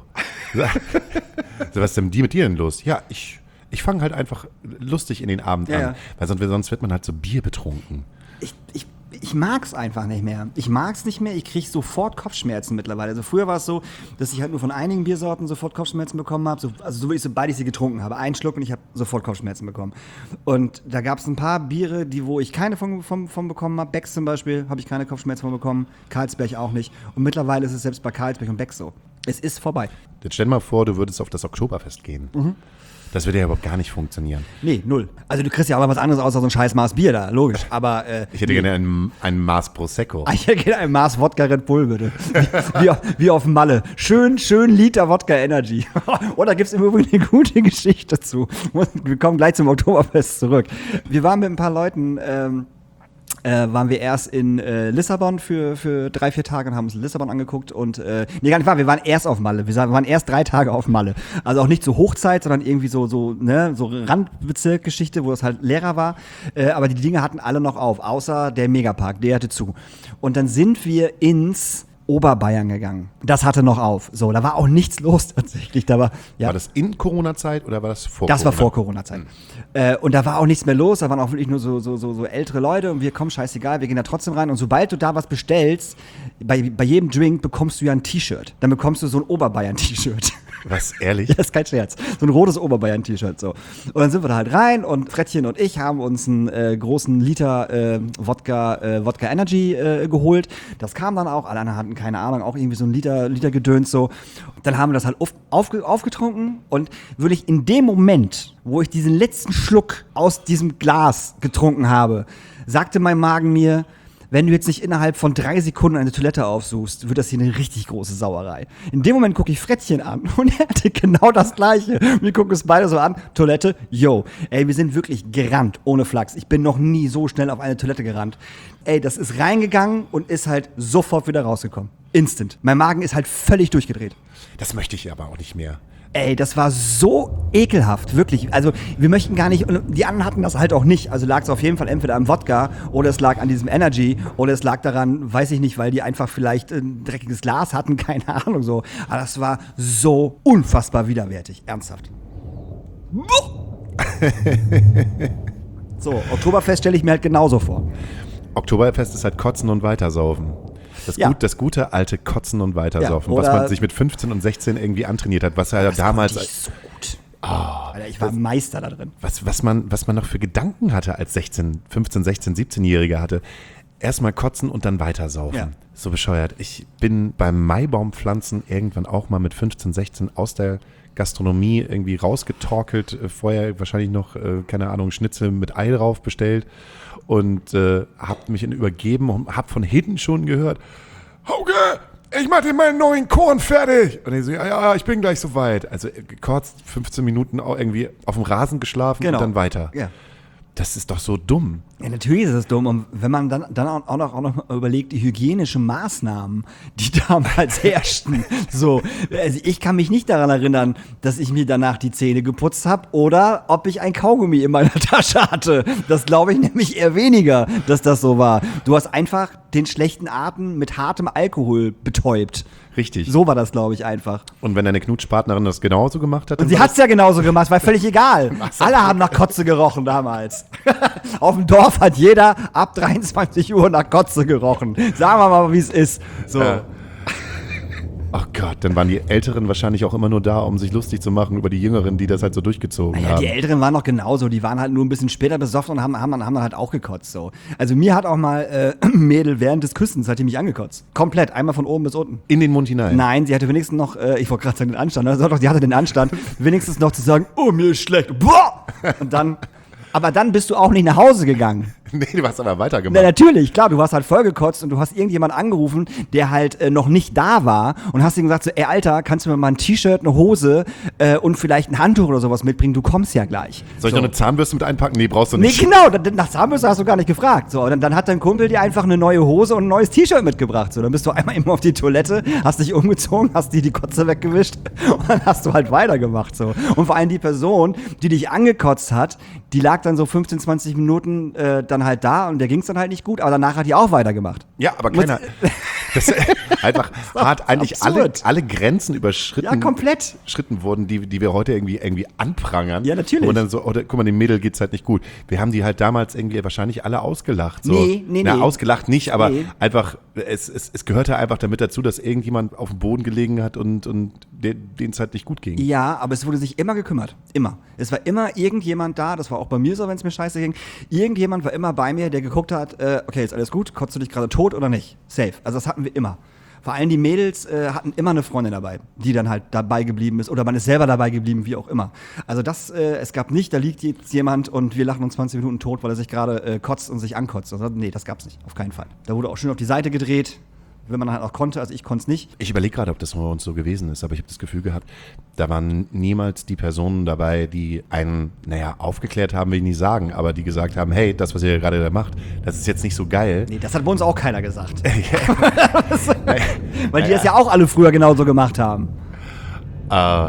So, was ist denn die mit dir denn los? Ja, ich, ich fange halt einfach lustig in den Abend ja, an, ja. weil sonst, sonst wird man halt so Bier betrunken. Ich, ich Ich mag's einfach nicht mehr. Ich mag's nicht mehr. Ich kriege sofort Kopfschmerzen mittlerweile. Also früher war es so, dass ich halt nur von einigen Biersorten sofort Kopfschmerzen bekommen habe. So, also so wie ich, sobald ich sie getrunken habe. Einen Schluck und ich habe sofort Kopfschmerzen bekommen. Und da gab es ein paar Biere, die, wo ich keine von, von, von bekommen habe. Becks zum Beispiel habe ich keine Kopfschmerzen von bekommen. Carlsberg auch nicht. Und mittlerweile ist es selbst bei Carlsberg und Becks so. Es ist vorbei. Jetzt stell dir mal vor, du würdest auf das Oktoberfest gehen. Mhm. Das würde ja überhaupt gar nicht funktionieren. Nee, null. Also du kriegst ja auch mal was anderes außer so ein scheiß Maß Bier da, logisch. Aber äh, ich hätte nee. gerne ein, ein Maß Prosecco. Ich hätte gerne ein Maß Wodka Red Bull, bitte. Wie, wie, auf, wie auf Malle. Schön, schön Liter Wodka Energy. Und da gibt es im Übrigen eine gute Geschichte dazu. Wir kommen gleich zum Oktoberfest zurück. Wir waren mit ein paar Leuten... Ähm, Äh, waren wir erst in äh, Lissabon für, für drei, vier Tage und haben uns Lissabon angeguckt und, äh, nee, gar nicht wahr, wir waren erst auf Malle, wir waren erst drei Tage auf Malle. Also auch nicht zur Hochzeit, sondern irgendwie so, so, ne, so Randbezirkgeschichte, wo es halt leerer war. Äh, aber die Dinge hatten alle noch auf, außer der Megapark, der hatte zu. Und dann sind wir ins Oberbayern gegangen. Das hatte noch auf. So, da war auch nichts los tatsächlich. Da war, ja. War das in Corona-Zeit oder war das vor das Corona? Das war vor Corona-Zeit. Mhm. Äh, und da war auch nichts mehr los. Da waren auch wirklich nur so, so, so, so ältere Leute und wir kommen, scheißegal, wir gehen da trotzdem rein. Und sobald du da was bestellst, bei, bei jedem Drink bekommst du ja ein T-Shirt. Dann bekommst du so ein Oberbayern-T-Shirt. Was, ehrlich? Ja, das ist kein Scherz. So ein rotes Oberbayern-T-Shirt. So. Und dann sind wir da halt rein und Frettchen und ich haben uns einen äh, großen Liter äh, Wodka, äh, Wodka Energy äh, geholt. Das kam dann auch. Alle anderen hatten keine Ahnung, auch irgendwie so ein Liter, Liter Gedöns so. Und dann haben wir das halt auf, aufge, aufgetrunken und wirklich in dem Moment, wo ich diesen letzten Schluck aus diesem Glas getrunken habe, sagte mein Magen mir, wenn du jetzt nicht innerhalb von drei Sekunden eine Toilette aufsuchst, wird das hier eine richtig große Sauerei. In dem Moment gucke ich Frettchen an und er hatte genau das Gleiche. Wir gucken uns beide so an, Toilette, yo. Ey, wir sind wirklich gerannt, ohne Flachs. Ich bin noch nie so schnell auf eine Toilette gerannt. Ey, das ist reingegangen und ist halt sofort wieder rausgekommen. Instant. Mein Magen ist halt völlig durchgedreht. Das möchte ich aber auch nicht mehr. Ey, das war so ekelhaft, wirklich. Also wir möchten gar nicht, und die anderen hatten das halt auch nicht. Also lag es auf jeden Fall entweder am Wodka oder es lag an diesem Energy oder es lag daran, weiß ich nicht, weil die einfach vielleicht ein dreckiges Glas hatten, keine Ahnung so. Aber das war so unfassbar widerwärtig, ernsthaft. So, Oktoberfest stelle ich mir halt genauso vor. Oktoberfest ist halt Kotzen und Weitersaufen. Das, ja. gut, das gute alte Kotzen und Weitersaufen, ja, was man sich mit fünfzehn und sechzehn irgendwie antrainiert hat, was ja das damals... Das so gut. Oh, Alter, ich war das, Meister da drin. Was, was, man, was man noch für Gedanken hatte als sechzehn, fünfzehn, sechzehn, siebzehnjähriger hatte. Erstmal kotzen und dann weitersaufen. Ja. So bescheuert. Ich bin beim Maibaumpflanzen irgendwann auch mal mit fünfzehn, sechzehn aus der Gastronomie irgendwie rausgetorkelt. Vorher wahrscheinlich noch, äh, keine Ahnung, Schnitzel mit Ei drauf bestellt. Und äh, hab mich übergeben und hab von hinten schon gehört, Hauke, ich mach dir meinen neuen Korn fertig. Und ich so, ja, ja, ich bin gleich soweit. Also gekotzt, fünfzehn Minuten auch irgendwie auf dem Rasen geschlafen genau. und dann weiter. Ja. Das ist doch so dumm. Ja, natürlich ist es dumm. Und wenn man dann, dann auch, noch, auch noch überlegt, die hygienischen Maßnahmen, die damals herrschten. So, also ich kann mich nicht daran erinnern, dass ich mir danach die Zähne geputzt habe oder ob ich ein Kaugummi in meiner Tasche hatte. Das glaube ich nämlich eher weniger, dass das so war. Du hast einfach den schlechten Atem mit hartem Alkohol betäubt. Richtig. So war das, glaube ich, einfach. Und wenn deine Knutschpartnerin das genauso gemacht hat? Und sie hat es ja genauso gemacht, war völlig egal. Alle haben nach Kotze gerochen damals. Auf dem Dorf hat jeder ab dreiundzwanzig Uhr nach Kotze gerochen. Sagen wir mal, wie es ist. So. Äh. Ach Gott, dann waren die Älteren wahrscheinlich auch immer nur da, um sich lustig zu machen über die Jüngeren, die das halt so durchgezogen naja, haben. Die Älteren waren noch genauso, die waren halt nur ein bisschen später besoffen und haben, haben, dann, haben dann halt auch gekotzt. So. Also mir hat auch mal äh, ein Mädel während des Küssens hat die mich angekotzt. Komplett, einmal von oben bis unten. In den Mund hinein? Nein, sie hatte wenigstens noch, äh, ich wollte gerade sagen den Anstand, also doch, sie hatte den Anstand, wenigstens noch zu sagen, oh, mir ist schlecht. Boah! Und dann... Aber dann bist du auch nicht nach Hause gegangen. Nee, du hast aber Na, weitergemacht. natürlich, klar, du hast halt vollgekotzt und du hast irgendjemand angerufen, der halt äh, noch nicht da war und hast ihm gesagt so, ey Alter, kannst du mir mal ein T-Shirt, eine Hose äh, und vielleicht ein Handtuch oder sowas mitbringen, du kommst ja gleich. Soll ich so. noch eine Zahnbürste mit einpacken? Nee, brauchst du Nee, nicht. genau, dann- nach Zahnbürste hast du gar nicht gefragt. So, und dann, dann hat dein Kumpel dir einfach eine neue Hose und ein neues T-Shirt mitgebracht. So, dann bist du einmal eben auf die Toilette, hast dich umgezogen, hast dir die Kotze weggewischt und dann hast du halt weitergemacht. So. Und vor allem die Person, die dich angekotzt hat, die lag dann so fünfzehn, zwanzig Minuten äh, dann halt da und der ging es dann halt nicht gut, aber danach hat die auch weitergemacht. Ja, aber keiner. Das einfach hart eigentlich alle, absurd. alle Grenzen überschritten. Ja, komplett. Schritten wurden, die, die wir heute irgendwie, irgendwie anprangern. Ja, natürlich. Und dann so, oder, guck mal, dem Mädel geht's halt nicht gut. Wir haben die halt damals irgendwie wahrscheinlich alle ausgelacht. So. Nee, nee, Na, nee. ausgelacht nicht, aber Nee. einfach, es, es, es gehörte einfach damit dazu, dass irgendjemand auf dem Boden gelegen hat und, und denen es halt nicht gut ging. Ja, aber es wurde sich immer gekümmert. Immer. Es war immer irgendjemand da, das war auch bei mir so, wenn es mir scheiße ging. Irgendjemand war immer bei mir, der geguckt hat, äh, okay, ist alles gut, kotzt du dich gerade tot oder nicht? Safe. Also das hatten wir immer. Vor allem die Mädels äh, hatten immer eine Freundin dabei, die dann halt dabei geblieben ist oder man ist selber dabei geblieben, wie auch immer. Also das, äh, es gab nicht, da liegt jetzt jemand und wir lachen uns zwanzig Minuten tot, weil er sich gerade äh, kotzt und sich ankotzt. Also, nee, das gab's nicht, auf keinen Fall. Da wurde auch schön auf die Seite gedreht, wenn man halt auch konnte, also ich konnte es nicht. Ich überlege gerade, ob das bei uns so gewesen ist, aber ich habe das Gefühl gehabt, da waren niemals die Personen dabei, die einen, naja, aufgeklärt haben, will ich nicht sagen, aber die gesagt haben, hey, das, was ihr gerade da macht, das ist jetzt nicht so geil. Nee, das hat bei uns auch keiner gesagt. Weil die das ja auch alle früher genauso gemacht haben. Äh,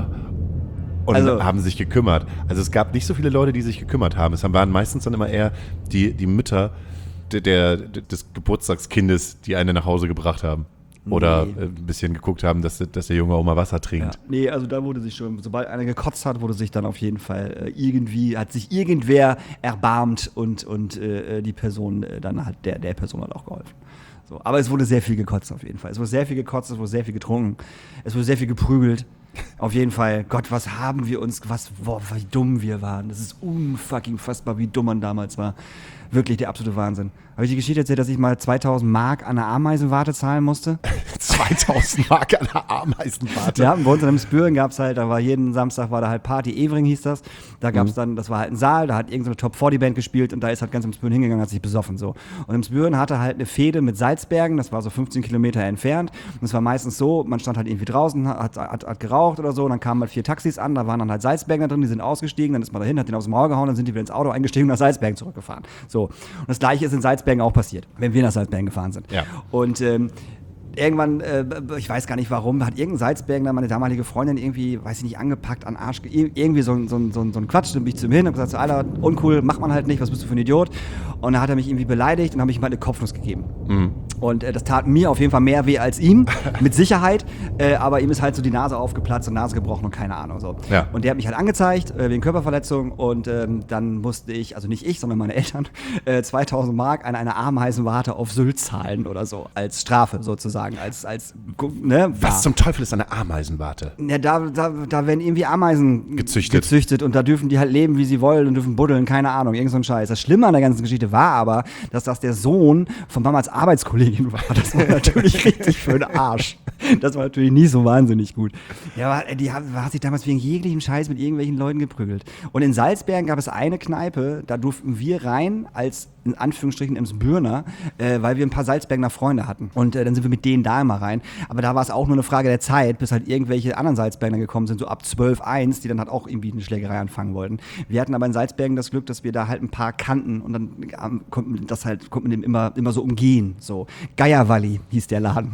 und Also- haben sich gekümmert. Also es gab nicht so viele Leute, die sich gekümmert haben. Es waren meistens dann immer eher die, die Mütter der, der, des Geburtstagskindes, die einen nach Hause gebracht haben. Oder Nee. äh, ein bisschen geguckt haben, dass, dass der Junge auch mal Wasser trinkt. Ja. Nee, also da wurde sich schon, sobald einer gekotzt hat, wurde sich dann auf jeden Fall äh, irgendwie, hat sich irgendwer erbarmt und, und äh, die Person, äh, dann hat der, der Person hat auch geholfen. So, aber es wurde sehr viel gekotzt auf jeden Fall. Es wurde sehr viel gekotzt, es wurde sehr viel getrunken, es wurde sehr viel geprügelt. Auf jeden Fall, Gott, was haben wir uns, was, boah, wie dumm wir waren. Das ist unfucking fassbar, wie dumm man damals war. Wirklich der absolute Wahnsinn. Habe ich die Geschichte erzählt, dass ich mal zweitausend Mark an einer Ameisenwarte zahlen musste? zweitausend Mark an der Ameisenwarte. Ja, bei uns in einem Spüren gab es halt, da war jeden Samstag war da halt Party, Evering hieß das. Da gab es dann, das war halt ein Saal, da hat irgendeine Top vierzig Band gespielt und da ist halt ganz im Spüren hingegangen, hat sich besoffen so. Und im Spüren hatte halt eine Fehde mit Salzbergen, das war so fünfzehn Kilometer entfernt. Und es war meistens so, man stand halt irgendwie draußen, hat, hat, hat geraucht oder so und dann kamen halt vier Taxis an, da waren dann halt Salzbergen drin, die sind ausgestiegen, dann ist man dahin, hat den aufs Maul gehauen, dann sind die wieder ins Auto eingestiegen und nach Salzbergen zurückgefahren. So. Und das Gleiche ist in Salzbergen auch passiert, wenn wir nach Salzbergen gefahren sind. Ja. Und ähm, irgendwann, äh, ich weiß gar nicht warum, hat irgendein Salzbergner meine damalige Freundin irgendwie, weiß ich nicht, angepackt, an den Arsch, ge- irgendwie so ein so ein- so ein- so ein Quatsch, dann bin ich zu ihm hin und gesagt, so, Alter, uncool, macht man halt nicht, was bist du für ein Idiot? Und dann hat er mich irgendwie beleidigt und habe ich ihm halt eine Kopfnuss gegeben. Und äh, das tat mir auf jeden Fall mehr weh als ihm, mit Sicherheit, äh, aber ihm ist halt so die Nase aufgeplatzt und Nase gebrochen und keine Ahnung. So. Ja. Und der hat mich halt angezeigt, äh, wegen Körperverletzung und ähm, dann musste ich, also nicht ich, sondern meine Eltern, äh, zweitausend Mark an einer Ameisenwarte auf Sylt zahlen oder so, als Strafe sozusagen, als, als ne, Was ja. zum Teufel ist eine Ameisenwarte? Ja, da, da, da werden irgendwie Ameisen Gezüchtet. gezüchtet und da dürfen die halt leben, wie sie wollen und dürfen buddeln, keine Ahnung, irgend so ein Scheiß. Das Schlimme an der ganzen Geschichte war aber, dass das der Sohn von Mamas Arbeitskollegin war. Das war natürlich richtig für den Arsch. Das war natürlich nie so wahnsinnig gut. Ja, aber die hat, hat sich damals wegen jeglichem Scheiß mit irgendwelchen Leuten geprügelt. Und in Salzbergen gab es eine Kneipe, da durften wir rein als in Anführungsstrichen Emsbürner, äh, weil wir ein paar Salzbergener Freunde hatten. Und äh, dann sind wir mit denen da immer rein. Aber da war es auch nur eine Frage der Zeit, bis halt irgendwelche anderen Salzbergener gekommen sind, so ab zwölf eins, die dann halt auch irgendwie eine Schlägerei anfangen wollten. Wir hatten aber in Salzbergen das Glück, dass wir da halt ein paar kannten und dann ähm, konnten wir das halt, konnten wir dem immer, immer so umgehen. So. Geierwalli hieß der Laden.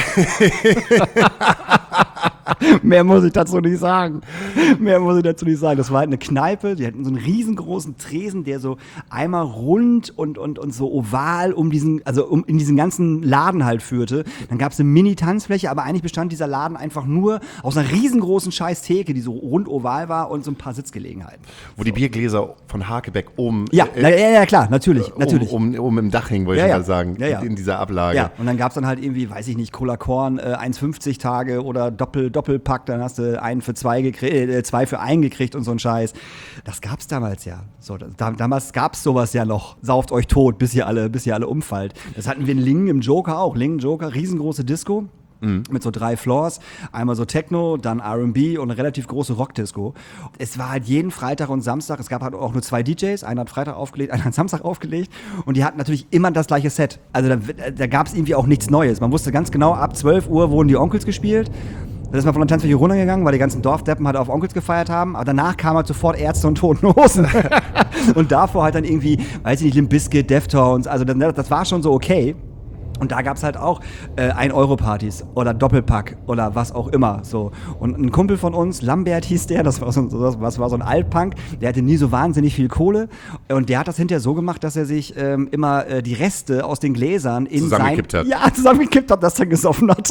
Mehr muss ich dazu nicht sagen. Mehr muss ich dazu nicht sagen. Das war halt eine Kneipe, die hatten so einen riesengroßen Tresen, der so einmal rund und, und, und so oval um diesen, also um in diesen ganzen Laden halt führte. Dann gab es eine Mini-Tanzfläche, aber eigentlich bestand dieser Laden einfach nur aus einer riesengroßen scheiß Theke, die so rund oval war und so ein paar Sitzgelegenheiten. Wo die Biergläser von Hakebeck oben Ja, äh, na, ja, ja, klar, natürlich, natürlich. Um, um, um im Dach hängen, wollte Ja, ich ja. mal sagen, Ja, ja. in dieser Ablage. Ja, und dann gab es dann halt irgendwie, weiß ich nicht, Cola Korn, äh, eins fünfzig Tage oder Doppel, Doppelpack, dann hast du einen für zwei gekriegt, äh, zwei für einen gekriegt und so ein Scheiß. Das gab's damals ja. So, da, damals gab's sowas ja noch. Sauft euch tot, bis ihr alle, bis ihr alle umfallt. Das hatten wir in Lingen im Joker auch. Lingen Joker, riesengroße Disco. Mhm. Mit so drei Floors, einmal so Techno, dann R and B und eine relativ große Rockdisco. Es war halt jeden Freitag und Samstag, es gab halt auch nur zwei D Js, einer hat Freitag aufgelegt, einer hat Samstag aufgelegt und die hatten natürlich immer das gleiche Set. Also da, da gab es irgendwie auch nichts Neues. Man wusste ganz genau, ab zwölf Uhr wurden die Onkels gespielt. Da ist man von der Tanzfläche runtergegangen, weil die ganzen Dorfdeppen halt auf Onkels gefeiert haben. Aber danach kamen halt sofort Ärzte und Toten Hosen. Und davor halt dann irgendwie, weiß ich nicht, Limp Bizkit, Deftones. Also das, das war schon so okay. Und da gab's halt auch äh, ein-Euro-Partys oder Doppelpack oder was auch immer. So. Und ein Kumpel von uns, Lambert hieß der, das war so, das war so ein Altpunk, der hatte nie so wahnsinnig viel Kohle. Und der hat das hinterher so gemacht, dass er sich ähm, immer äh, die Reste aus den Gläsern in zusammengekippt sein... hat. Ja, zusammengekippt hat, das dann gesoffen hat.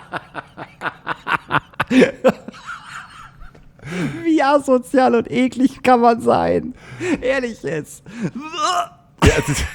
Wie asozial und eklig kann man sein? Ehrlich jetzt. Ja, es ist,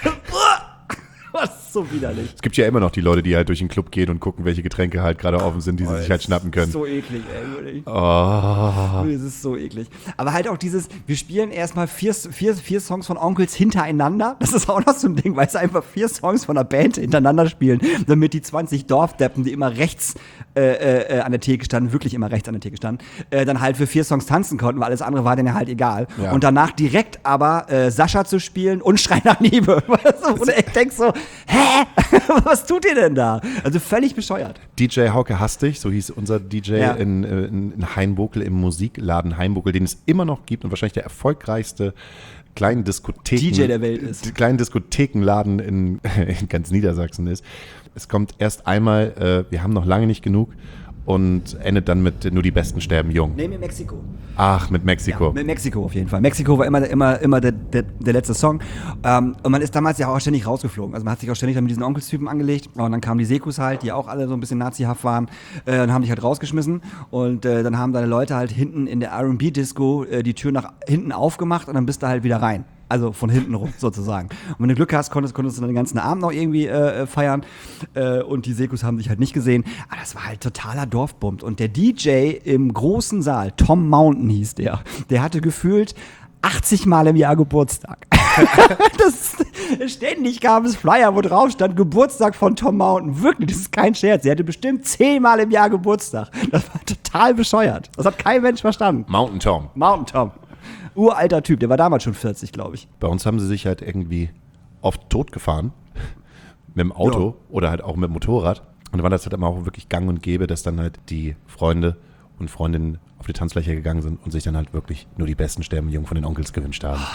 Was ist so widerlich. es gibt ja immer noch die Leute, die halt durch den Club gehen und gucken, welche Getränke halt gerade offen sind, die sie sich halt schnappen können. So eklig, ey. Wirklich. Oh. Das ist so eklig. Aber halt auch dieses, wir spielen erstmal vier, vier, vier Songs von Onkels hintereinander. Das ist auch noch so ein Ding, weil sie einfach vier Songs von einer Band hintereinander spielen, damit die zwanzig Dorfdeppen, die immer rechts äh, äh, an der Theke standen, wirklich immer rechts an der Theke standen, äh, dann halt für vier Songs tanzen konnten, weil alles andere war denen halt egal. Ja. Und danach direkt aber äh, Sascha zu spielen und Schrei nach Liebe. Und ich denk so, hä? Was tut ihr denn da? Also völlig bescheuert. D J Hauke Hastig, so hieß unser D J Ja. in, in, in Hainbuckel, im Musikladen Hainbuckel, den es immer noch gibt und wahrscheinlich der erfolgreichste kleinen Diskotheken, D J der Welt ist. die kleinen Diskothekenladen in, in ganz Niedersachsen ist. Es kommt erst einmal, äh, wir haben noch lange nicht genug und endet dann mit nur die Besten sterben jung. Nee, mit Mexiko. Ach, mit Mexiko. Ja, mit Mexiko auf jeden Fall. Mexiko war immer, immer, immer der, der, der letzte Song. Ähm, und man ist damals ja auch ständig rausgeflogen. Also man hat sich auch ständig dann mit diesen Onkelstypen angelegt. Und dann kamen die Sekus halt, die auch alle so ein bisschen nazihaft waren, äh, und haben dich halt rausgeschmissen. Und äh, dann haben deine Leute halt hinten in der R and B-Disco äh, die Tür nach hinten aufgemacht und dann bist du halt wieder rein. Also von hinten rum sozusagen. Und wenn du Glück hast, konntest, konntest du dann den ganzen Abend noch irgendwie äh, feiern. Äh, und die Sekus haben dich halt nicht gesehen. Aber das war halt totaler Dorfbums. Und der D J im großen Saal, Tom Mountain hieß der, der hatte gefühlt achtzig Mal im Jahr Geburtstag. das, ständig gab es Flyer, wo drauf stand Geburtstag von Tom Mountain. Wirklich, das ist kein Scherz. Der hatte bestimmt zehn Mal im Jahr Geburtstag. Das war total bescheuert. Das hat kein Mensch verstanden. Mountain Tom. Mountain Tom. Uralter Typ, der war damals schon vierzig, glaube ich. Bei uns haben sie sich halt irgendwie oft totgefahren. Mit dem Auto Ja. oder halt auch mit dem Motorrad. Und da war das halt immer auch wirklich gang und gäbe, dass dann halt die Freunde und Freundinnen auf die Tanzfläche gegangen sind und sich dann halt wirklich nur die Besten sterben jung von den Onkels gewünscht haben.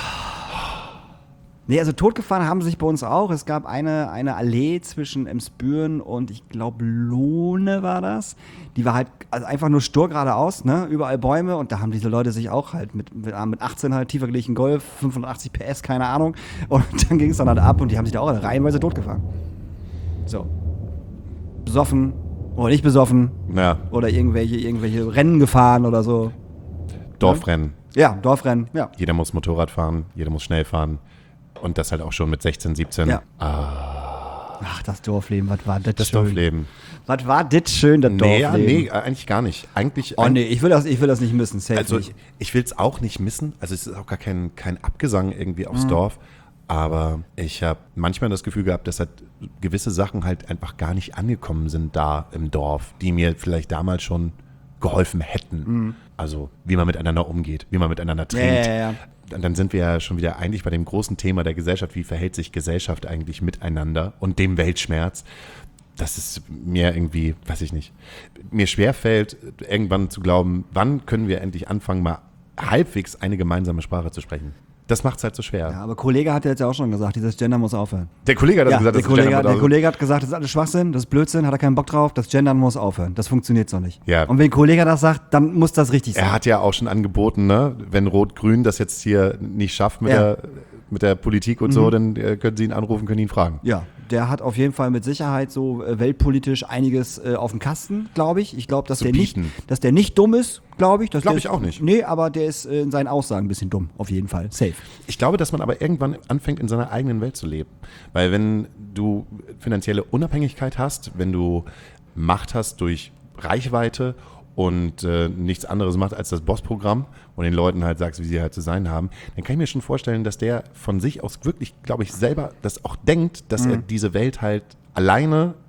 Nee, also totgefahren haben sie sich bei uns auch. Es gab eine, eine Allee zwischen Emsbüren und ich glaube Lohne war das. Die war halt also einfach nur stur geradeaus, ne? Überall Bäume und da haben diese Leute sich auch halt mit, mit achtzehn halt tiefer gelegten Golf, fünfhundertachtzig P S, keine Ahnung. Und dann ging es dann halt ab und die haben sich da auch reihenweise totgefahren. So. Besoffen oder nicht besoffen Ja, oder irgendwelche, irgendwelche Rennen gefahren oder so. Dorfrennen. Ja, Dorfrennen, ja. Jeder muss Motorrad fahren, jeder muss schnell fahren. Und das halt auch schon mit sechzehn, siebzehn. Ja. Ah, Ach, das Dorfleben, was war das das schön. Dorfleben. Was war das schön, das Nee, ja, Dorfleben? nee, eigentlich gar nicht. Eigentlich, Oh nee, ich will das, ich will das nicht missen, safe also nicht. ich, ich will es auch nicht missen. Also es ist auch gar kein, kein Abgesang irgendwie aufs Mhm. Dorf. Aber ich habe manchmal das Gefühl gehabt, dass halt gewisse Sachen halt einfach gar nicht angekommen sind da im Dorf, die mir vielleicht damals schon geholfen hätten. Also wie man miteinander umgeht, wie man miteinander Mhm. Ja, trinkt. ja, ja. Und dann sind wir ja schon wieder eigentlich bei dem großen Thema der Gesellschaft. Wie verhält sich Gesellschaft eigentlich miteinander und dem Weltschmerz? Das ist mir irgendwie, weiß ich nicht, mir schwerfällt, irgendwann zu glauben, wann können wir endlich anfangen, mal halbwegs eine gemeinsame Sprache zu sprechen. Das macht es halt so schwer. Ja, aber Kollege hat ja jetzt ja auch schon gesagt, dieses Gender muss aufhören. Der Kollege hat das Ja, gesagt, der, das Kollege, ist hat- Gender- der Kollege hat gesagt, das ist alles Schwachsinn, das ist Blödsinn, hat er keinen Bock drauf, das Gendern muss aufhören. Das funktioniert so nicht. Ja. Und wenn ein Kollege das sagt, dann muss das richtig sein. Er hat ja auch schon angeboten, ne, wenn Rot-Grün das jetzt hier nicht schafft mit, Ja. der, mit der Politik und so, dann äh, können Sie ihn anrufen, können ihn fragen. Ja, der hat auf jeden Fall mit Sicherheit so äh, weltpolitisch einiges äh, auf dem Kasten, glaube ich. Ich glaube, dass Zu der nicht, bieten. dass der nicht dumm ist, glaube ich. Dass Glaub der ich ist- auch nicht. Nee, aber der ist äh, in seinen Aussagen ein bisschen dumm, auf jeden Fall. Safe. Ich glaube, dass man aber irgendwann anfängt, in seiner eigenen Welt zu leben. Weil wenn du finanzielle Unabhängigkeit hast, wenn du Macht hast durch Reichweite und äh, nichts anderes macht als das Bossprogramm und den Leuten halt sagst, wie sie halt zu sein haben, dann kann ich mir schon vorstellen, dass der von sich aus wirklich, glaube ich, selber das auch denkt, dass er diese Welt halt alleine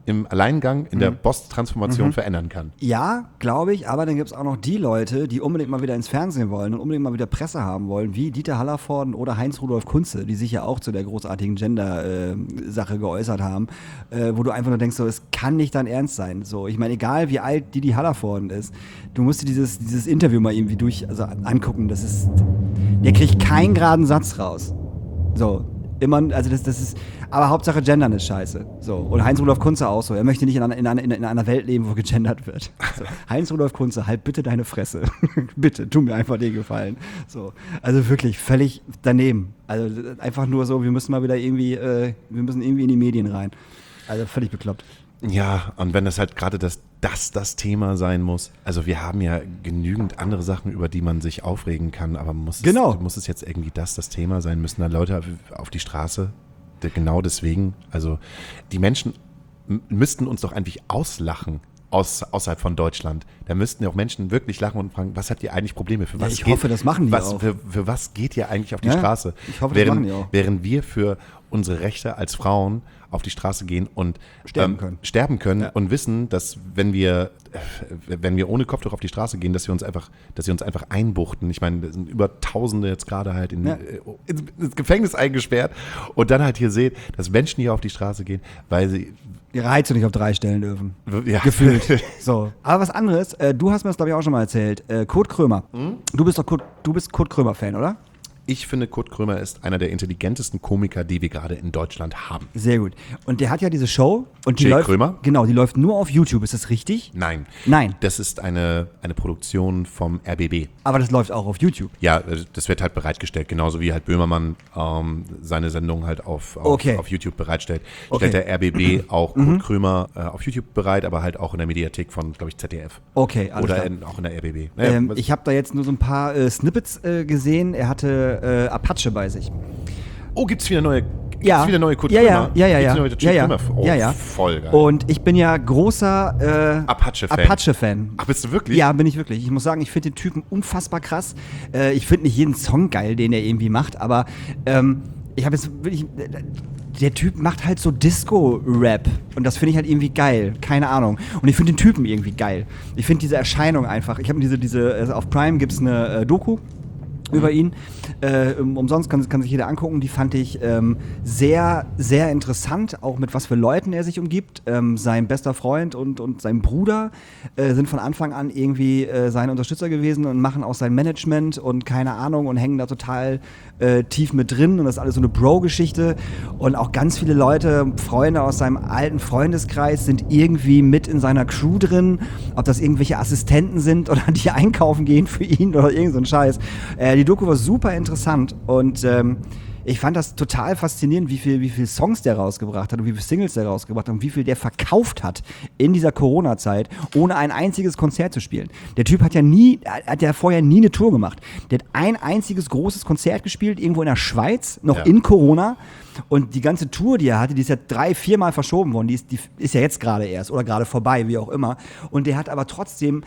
im Alleingang in der Mhm. Boss-Transformation Mhm. verändern kann. Ja, glaube ich, aber dann gibt es auch noch die Leute, die unbedingt mal wieder ins Fernsehen wollen und unbedingt mal wieder Presse haben wollen, wie Dieter Hallervorden oder Heinz-Rudolf Kunze, die sich ja auch zu der großartigen Gender-Sache geäußert haben, äh, wo du einfach nur denkst, so, es kann nicht dein Ernst sein. So, ich meine, egal wie alt Didi Hallervorden ist, du musst dir dieses, dieses Interview mal irgendwie durch, also angucken, das ist, der kriegt keinen geraden Satz raus. So, immer, also das, das ist, aber Hauptsache Gendern ist scheiße. So. Und Heinz-Rudolf Kunze auch so. Er möchte nicht in einer, in einer, in einer Welt leben, wo gegendert wird. So. Heinz-Rudolf Kunze, halt bitte deine Fresse. Bitte, tu mir einfach den Gefallen. So. Also wirklich völlig daneben. Also einfach nur so, wir müssen mal wieder irgendwie, äh, wir müssen irgendwie in die Medien rein. Also völlig bekloppt. Ja, und wenn das halt gerade das, das das Thema sein muss, also wir haben ja genügend andere Sachen, über die man sich aufregen kann, aber muss, Genau. es, muss es jetzt irgendwie das das Thema sein? Müssen da Leute auf, auf die Straße? De- Genau deswegen, also die Menschen m- müssten uns doch eigentlich auslachen aus, außerhalb von Deutschland. Da müssten ja auch Menschen wirklich lachen und fragen, was habt ihr eigentlich Probleme? Für Ja, was ich geht, hoffe, das machen die was, auch. Für, für was geht ihr eigentlich auf die Ja, Straße? ich hoffe, das während, machen die auch. Während wir für unsere Rechte als Frauen auf die Straße gehen und Sterben können. sterben können Ja. und wissen, dass wenn wir, äh, wenn wir ohne Kopftuch auf die Straße gehen, dass wir uns einfach, dass sie uns einfach einbuchten. Ich meine, es sind über Tausende jetzt gerade halt in, Ja. äh, ins, ins Gefängnis eingesperrt und dann halt hier seht, dass Menschen hier auf die Straße gehen, weil sie Ihre Heizung nicht auf drei stellen dürfen. ja. Gefühlt. So. Aber was anderes, äh, du hast mir das, glaube ich, auch schon mal erzählt. Äh, Kurt Krömer. Hm? Du bist doch Kurt, du bist Kurt Krömer-Fan, oder? Ich finde, Kurt Krömer ist einer der intelligentesten Komiker, die wir gerade in Deutschland haben. Sehr gut. Und der hat ja diese Show und die Jay läuft. Krömer? Genau, die läuft nur auf YouTube, ist das richtig? Nein. Nein. Das ist eine, eine Produktion vom R B B. Aber das läuft auch auf YouTube. Ja, das wird halt bereitgestellt, genauso wie halt Böhmermann ähm, seine Sendung halt auf, auf, Okay. auf YouTube bereitstellt. Okay. Stellt der R B B auch Kurt Krömer äh, auf YouTube bereit, aber halt auch in der Mediathek von, glaube ich, Z D F. Okay, alles Oder klar. in, auch in der R B B. Naja, Ähm, was- ich habe da jetzt nur so ein paar äh, Snippets äh, gesehen. Er hatte äh, Apache bei sich. oh, gibt's wieder neue, gibt's Ja. wieder neue Kurt ja, Krömer? ja, ja, ja, Gibt's ja. neue ja, Kurt ja. Krömer? Oh, ja, ja. voll geil. Und ich bin ja großer äh, Apache-Fan. Apache-Fan. Ach, bist du wirklich? Ja, bin ich wirklich. Ich muss sagen, ich finde den Typen unfassbar krass. Äh, ich finde nicht jeden Song geil, den er irgendwie macht, aber ähm, ich habe jetzt wirklich. Der Typ macht halt so Disco-Rap und das finde ich halt irgendwie geil. Keine Ahnung. Und ich finde den Typen irgendwie geil. Ich finde diese Erscheinung einfach. Ich habe diese, diese, also auf Prime gibt es eine äh, Doku über ihn. Äh, um- umsonst kann, kann sich jeder angucken. Die fand ich ähm, sehr, sehr interessant, auch mit was für Leuten er sich umgibt. Ähm, sein bester Freund und, und sein Bruder äh, sind von Anfang an irgendwie äh, seine Unterstützer gewesen und machen auch sein Management und keine Ahnung und hängen da total äh, tief mit drin. Und das ist alles so eine Bro-Geschichte. Und auch ganz viele Leute, Freunde aus seinem alten Freundeskreis sind irgendwie mit in seiner Crew drin. Ob das irgendwelche Assistenten sind oder die einkaufen gehen für ihn oder irgend so ein Scheiß. Äh, die Doku war super interessant und ähm, ich fand das total faszinierend, wie viel, wie viel Songs der rausgebracht hat und wie viele Singles der rausgebracht hat und wie viel der verkauft hat in dieser Corona-Zeit, ohne ein einziges Konzert zu spielen. Der Typ hat ja nie, hat ja vorher nie eine Tour gemacht. Der hat ein einziges großes Konzert gespielt, irgendwo in der Schweiz, noch Ja. in Corona. Und die ganze Tour, die er hatte, die ist ja drei, viermal verschoben worden. Die ist, die ist ja jetzt gerade erst oder gerade vorbei, wie auch immer. Und der hat aber trotzdem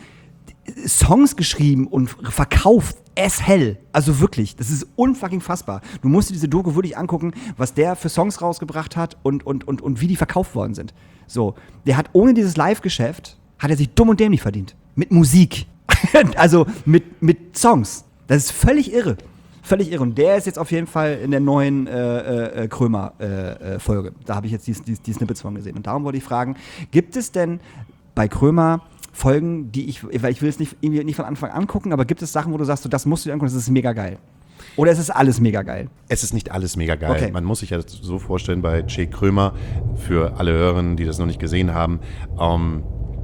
Songs geschrieben und verkauft as hell. Also wirklich, das ist unfucking fassbar. Du musst dir diese Doku wirklich angucken, was der für Songs rausgebracht hat und, und, und, und wie die verkauft worden sind. So, der hat ohne dieses Live-Geschäft, hat er sich dumm und dämlich verdient. Mit Musik. Also mit, mit Songs. Das ist völlig irre. Völlig irre. Und der ist jetzt auf jeden Fall in der neuen äh, äh, Krömer-Folge. Äh, äh, da habe ich jetzt die, die, die Snippets von gesehen. Und darum wollte ich fragen, gibt es denn bei Krömer Folgen, die ich, weil ich will es nicht, irgendwie nicht von Anfang an gucken, aber gibt es Sachen, wo du sagst, so, das musst du dir angucken, das ist mega geil? Oder ist es alles mega geil? Es ist nicht alles mega geil. Okay. Man muss sich ja so vorstellen bei Jay Krömer, für alle Hörerinnen, die das noch nicht gesehen haben, ähm,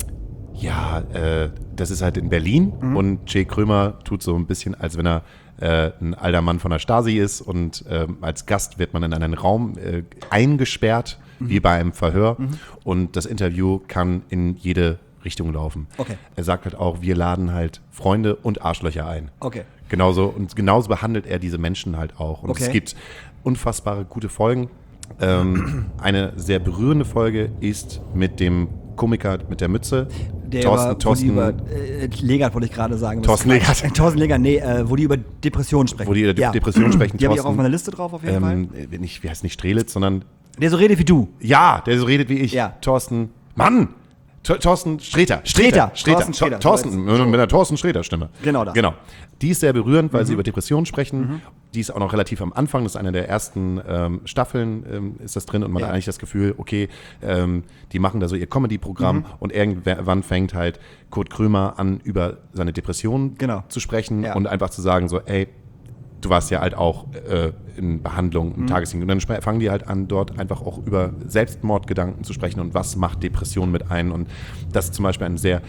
ja, äh, das ist halt in Berlin Mhm. und Jay Krömer tut so ein bisschen, als wenn er äh, ein alter Mann von der Stasi ist und ähm, als Gast wird man in einen Raum äh, eingesperrt, Mhm. wie bei einem Verhör und das Interview kann in jede Richtung laufen. Okay. Er sagt halt auch, wir laden halt Freunde und Arschlöcher ein. Okay. Genauso, und genauso behandelt er diese Menschen halt auch. Und Okay. es gibt unfassbare gute Folgen. Ähm, eine sehr berührende Folge ist mit dem Komiker mit der Mütze. Der Thorsten, über, Thorsten, wo die über äh, Legert wollte ich gerade sagen. Thorsten Das ist Quatsch. Legert. Thorsten Legert, nee, äh, wo die über Depressionen sprechen. Wo die über De- Depressionen sprechen, Die habe ich auch Thorsten. auf meiner Liste drauf auf jeden ähm, nicht, wie heißt nicht Strelitz, sondern Fall. Der so redet wie du. ja, der so redet wie ich. Ja. Thorsten Mann! Tor- Thorsten Sträter. Sträter. Sträter. Thorsten Sträter. Thorsten, mit einer Thorsten Sträter-Stimme. Genau das. Genau. Die ist sehr berührend, weil mhm. sie über Depressionen sprechen. Mhm. Die ist auch noch relativ am Anfang. Das ist eine der ersten ähm, Staffeln, ähm, ist das drin. Und man ja. hat eigentlich das Gefühl, okay, ähm, die machen da so ihr Comedy-Programm. Mhm. Und irgendwann fängt halt Kurt Krömer an, über seine Depressionen genau. zu sprechen. Ja. Und einfach zu sagen so, ey, du warst ja halt auch äh, in Behandlung im mhm. Tagesdienst. Und dann sp- fangen die halt an, dort einfach auch über Selbstmordgedanken zu sprechen und was macht Depression mit ein. Und das ist zum Beispiel ein sehr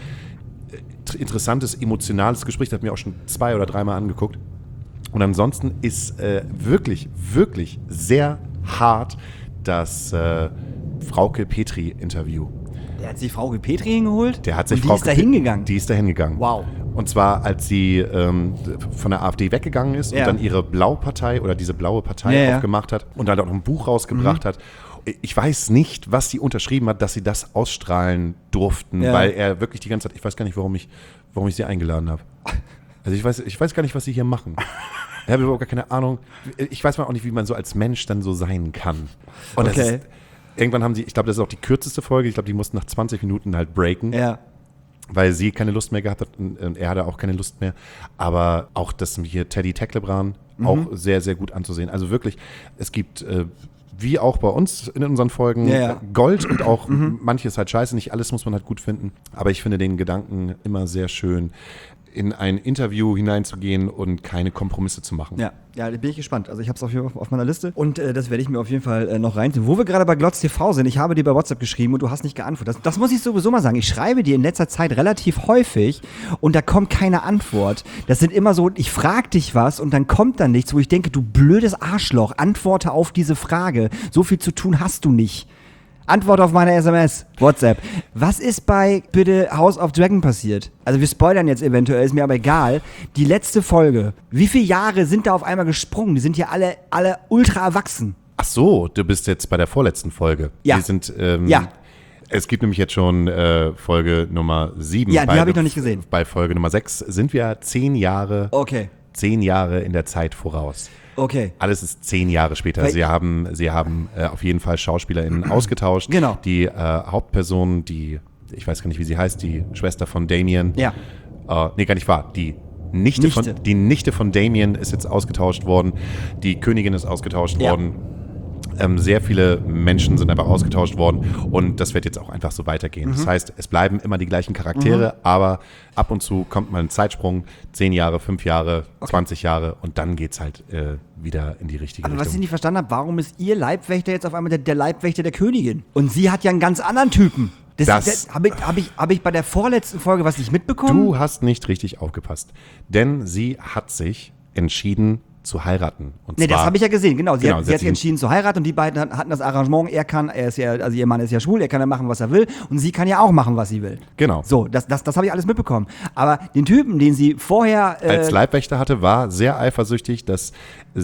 äh, interessantes, emotionales Gespräch. Das hat mir auch schon zwei oder dreimal angeguckt. Und ansonsten ist äh, wirklich, wirklich sehr hart das äh, Frauke Petri-Interview. Der hat sich Frauke Petri hingeholt? Der hat sich und die Frauke ist da hingegangen? Die ist da hingegangen. Wow. Und zwar, als sie ähm, von der AfD weggegangen ist ja. und dann ihre Blaupartei oder diese blaue Partei ja, aufgemacht ja. hat und dann auch noch ein Buch rausgebracht mhm. hat. Ich weiß nicht, was sie unterschrieben hat, dass sie das ausstrahlen durften, ja. weil er wirklich die ganze Zeit, ich weiß gar nicht, warum ich, warum ich sie eingeladen habe. Also ich weiß, ich weiß gar nicht, was sie hier machen. Ich habe überhaupt gar keine Ahnung. Ich weiß mal auch nicht, wie man so als Mensch dann so sein kann. Und okay. das ist, irgendwann haben sie, ich glaube, das ist auch die kürzeste Folge, ich glaube, die mussten nach zwanzig Minuten halt breaken. Ja. Weil sie keine Lust mehr gehabt hat und er hatte auch keine Lust mehr. Aber auch das hier Teddy Tecklebrand mhm. auch sehr, sehr gut anzusehen. Also wirklich, es gibt, äh, wie auch bei uns in unseren Folgen, ja, ja. Gold und auch mhm. manches halt scheiße. Nicht alles muss man halt gut finden. Aber ich finde den Gedanken immer sehr schön, in ein Interview hineinzugehen und keine Kompromisse zu machen. Ja, ja, da bin ich gespannt. Also ich habe es auf, auf meiner Liste und äh, das werde ich mir auf jeden Fall äh, noch reinziehen. Wo wir gerade bei Glotz T V sind, ich habe dir bei WhatsApp geschrieben und du hast nicht geantwortet. Das, das muss ich sowieso mal sagen. Ich schreibe dir in letzter Zeit relativ häufig und da kommt keine Antwort. Das sind immer so, ich frage dich was und dann kommt dann nichts, wo ich denke, du blödes Arschloch, antworte auf diese Frage. So viel zu tun hast du nicht. Antwort auf meine S M S, WhatsApp. Was ist bei, bitte, House of Dragon passiert? Also wir spoilern jetzt eventuell, ist mir aber egal. Die letzte Folge, wie viele Jahre sind da auf einmal gesprungen? Die sind ja alle, alle ultra erwachsen. Ach so, du bist jetzt bei der vorletzten Folge. Ja. Die sind, ähm, ja. Es gibt nämlich jetzt schon äh, Folge Nummer sieben. Ja, die habe ich noch nicht gesehen. Bei Folge Nummer sechs sind wir zehn Jahre, okay. zehn Jahre in der Zeit voraus. Okay. Alles ist zehn Jahre später. Weil sie haben, sie haben äh, auf jeden Fall SchauspielerInnen ausgetauscht. Genau. Die äh, Hauptperson, die, ich weiß gar nicht, wie sie heißt, die Schwester von Damien. Ja. Äh, nee, gar nicht wahr. Die Nichte, Nichte. Von, die Nichte von Damien ist jetzt ausgetauscht worden. Die Königin ist ausgetauscht ja. worden. Ähm, sehr viele Menschen sind einfach ausgetauscht worden und das wird jetzt auch einfach so weitergehen. Mhm. Das heißt, es bleiben immer die gleichen Charaktere, mhm. aber ab und zu kommt mal ein Zeitsprung, zehn Jahre, fünf Jahre, okay. zwanzig Jahre und dann geht's halt äh, wieder in die richtige aber Richtung. Was ich nicht verstanden habe, warum ist ihr Leibwächter jetzt auf einmal der, der Leibwächter der Königin? Und sie hat ja einen ganz anderen Typen. Das, das das habe ich, hab ich, hab ich bei der vorletzten Folge was nicht mitbekommen? Du hast nicht richtig aufgepasst, denn sie hat sich entschieden, zu heiraten. Und nee, zwar, das habe ich ja gesehen, genau. Sie genau, hat, sie hat sich entschieden zu heiraten und die beiden hatten das Arrangement, er kann, er ist ja, also ihr Mann ist ja schwul, er kann ja machen, was er will und sie kann ja auch machen, was sie will. Genau. So, das, das, das habe ich alles mitbekommen. Aber den Typen, den sie vorher... Äh, als Leibwächter hatte, war sehr eifersüchtig, dass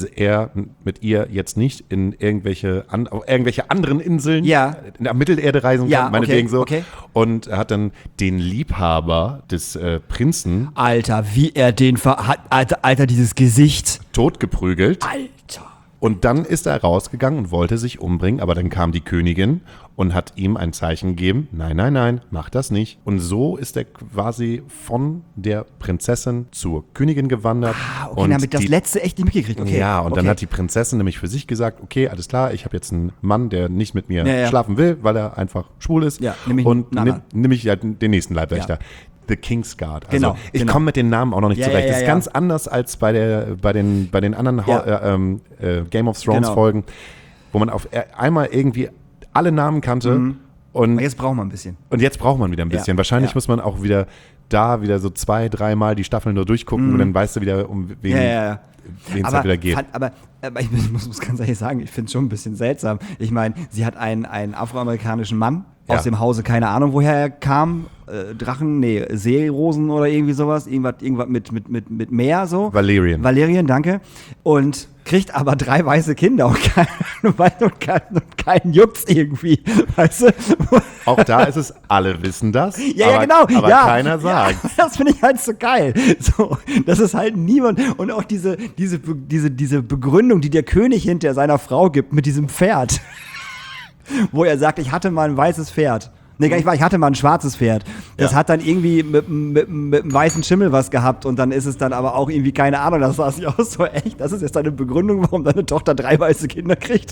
er mit ihr jetzt nicht in irgendwelche, an, auf irgendwelche anderen Inseln ja. in der Mittelerde reisen kann, ja, meinetwegen okay, so. okay. Und er hat dann den Liebhaber des äh, Prinzen Alter, wie er den ver... Hat, Alter, Alter, dieses Gesicht. Totgeprügelt. Alter. Und dann ist er rausgegangen und wollte sich umbringen, aber dann kam die Königin und hat ihm ein Zeichen gegeben, nein, nein, nein, mach das nicht. Und so ist er quasi von der Prinzessin zur Königin gewandert. Ah, okay, und dann habe ich das die, letzte echt nicht mitgekriegt. Okay. Ja, und okay. dann hat die Prinzessin nämlich für sich gesagt, okay, alles klar, ich habe jetzt einen Mann, der nicht mit mir ja, ja. schlafen will, weil er einfach schwul ist. Ja, nämlich und einen nimm, nimm ich halt den nächsten Leibwächter. Ja. The King's Guard. Also Genau, ich genau. komme mit den Namen auch noch nicht Ja, zurecht. ja, Das ist ja, ganz ja. anders als bei, der, bei, den, bei den anderen Ja. äh, ähm, äh, Game of Thrones Genau. Folgen, wo man auf äh, einmal irgendwie alle Namen kannte. Mhm. Und, Aber jetzt brauchen wir ein bisschen. und jetzt braucht man wieder ein bisschen. Ja, Wahrscheinlich ja. muss man auch wieder da wieder so zwei, dreimal die Staffeln nur durchgucken Mhm. und dann weißt du wieder, um wen Ja, ja, ja. wen es Aber, halt wieder geht. fand, aber, aber ich muss, muss ganz ehrlich sagen, ich finde es schon ein bisschen seltsam. Ich meine, sie hat einen, einen afroamerikanischen Mann Ja. aus dem Hause, keine Ahnung, woher er kam. Äh, Drachen, nee, Seerosen oder irgendwie sowas. Irgendwas, irgendwas mit, mit, mit, mit Meer so. Valerian. Valerian, danke. Und kriegt aber drei weiße Kinder und keinen und kein, und kein juckt's irgendwie. Weißt du? Auch da ist es, alle wissen das, Ja, aber, ja, genau. aber ja, keiner sagt. Ja, das finde ich halt so geil. So, das ist halt niemand. Und auch diese, diese, diese, diese Begründung, die der König hinter seiner Frau gibt mit diesem Pferd. Wo er sagt, ich hatte mal ein weißes Pferd. Nee, gar nicht wahr. Ich hatte mal ein schwarzes Pferd. Das Ja. hat dann irgendwie mit, mit, mit einem weißen Schimmel was gehabt und dann ist es dann aber auch irgendwie, keine Ahnung, das sah sich aus so echt. Das ist jetzt deine Begründung, warum deine Tochter drei weiße Kinder kriegt?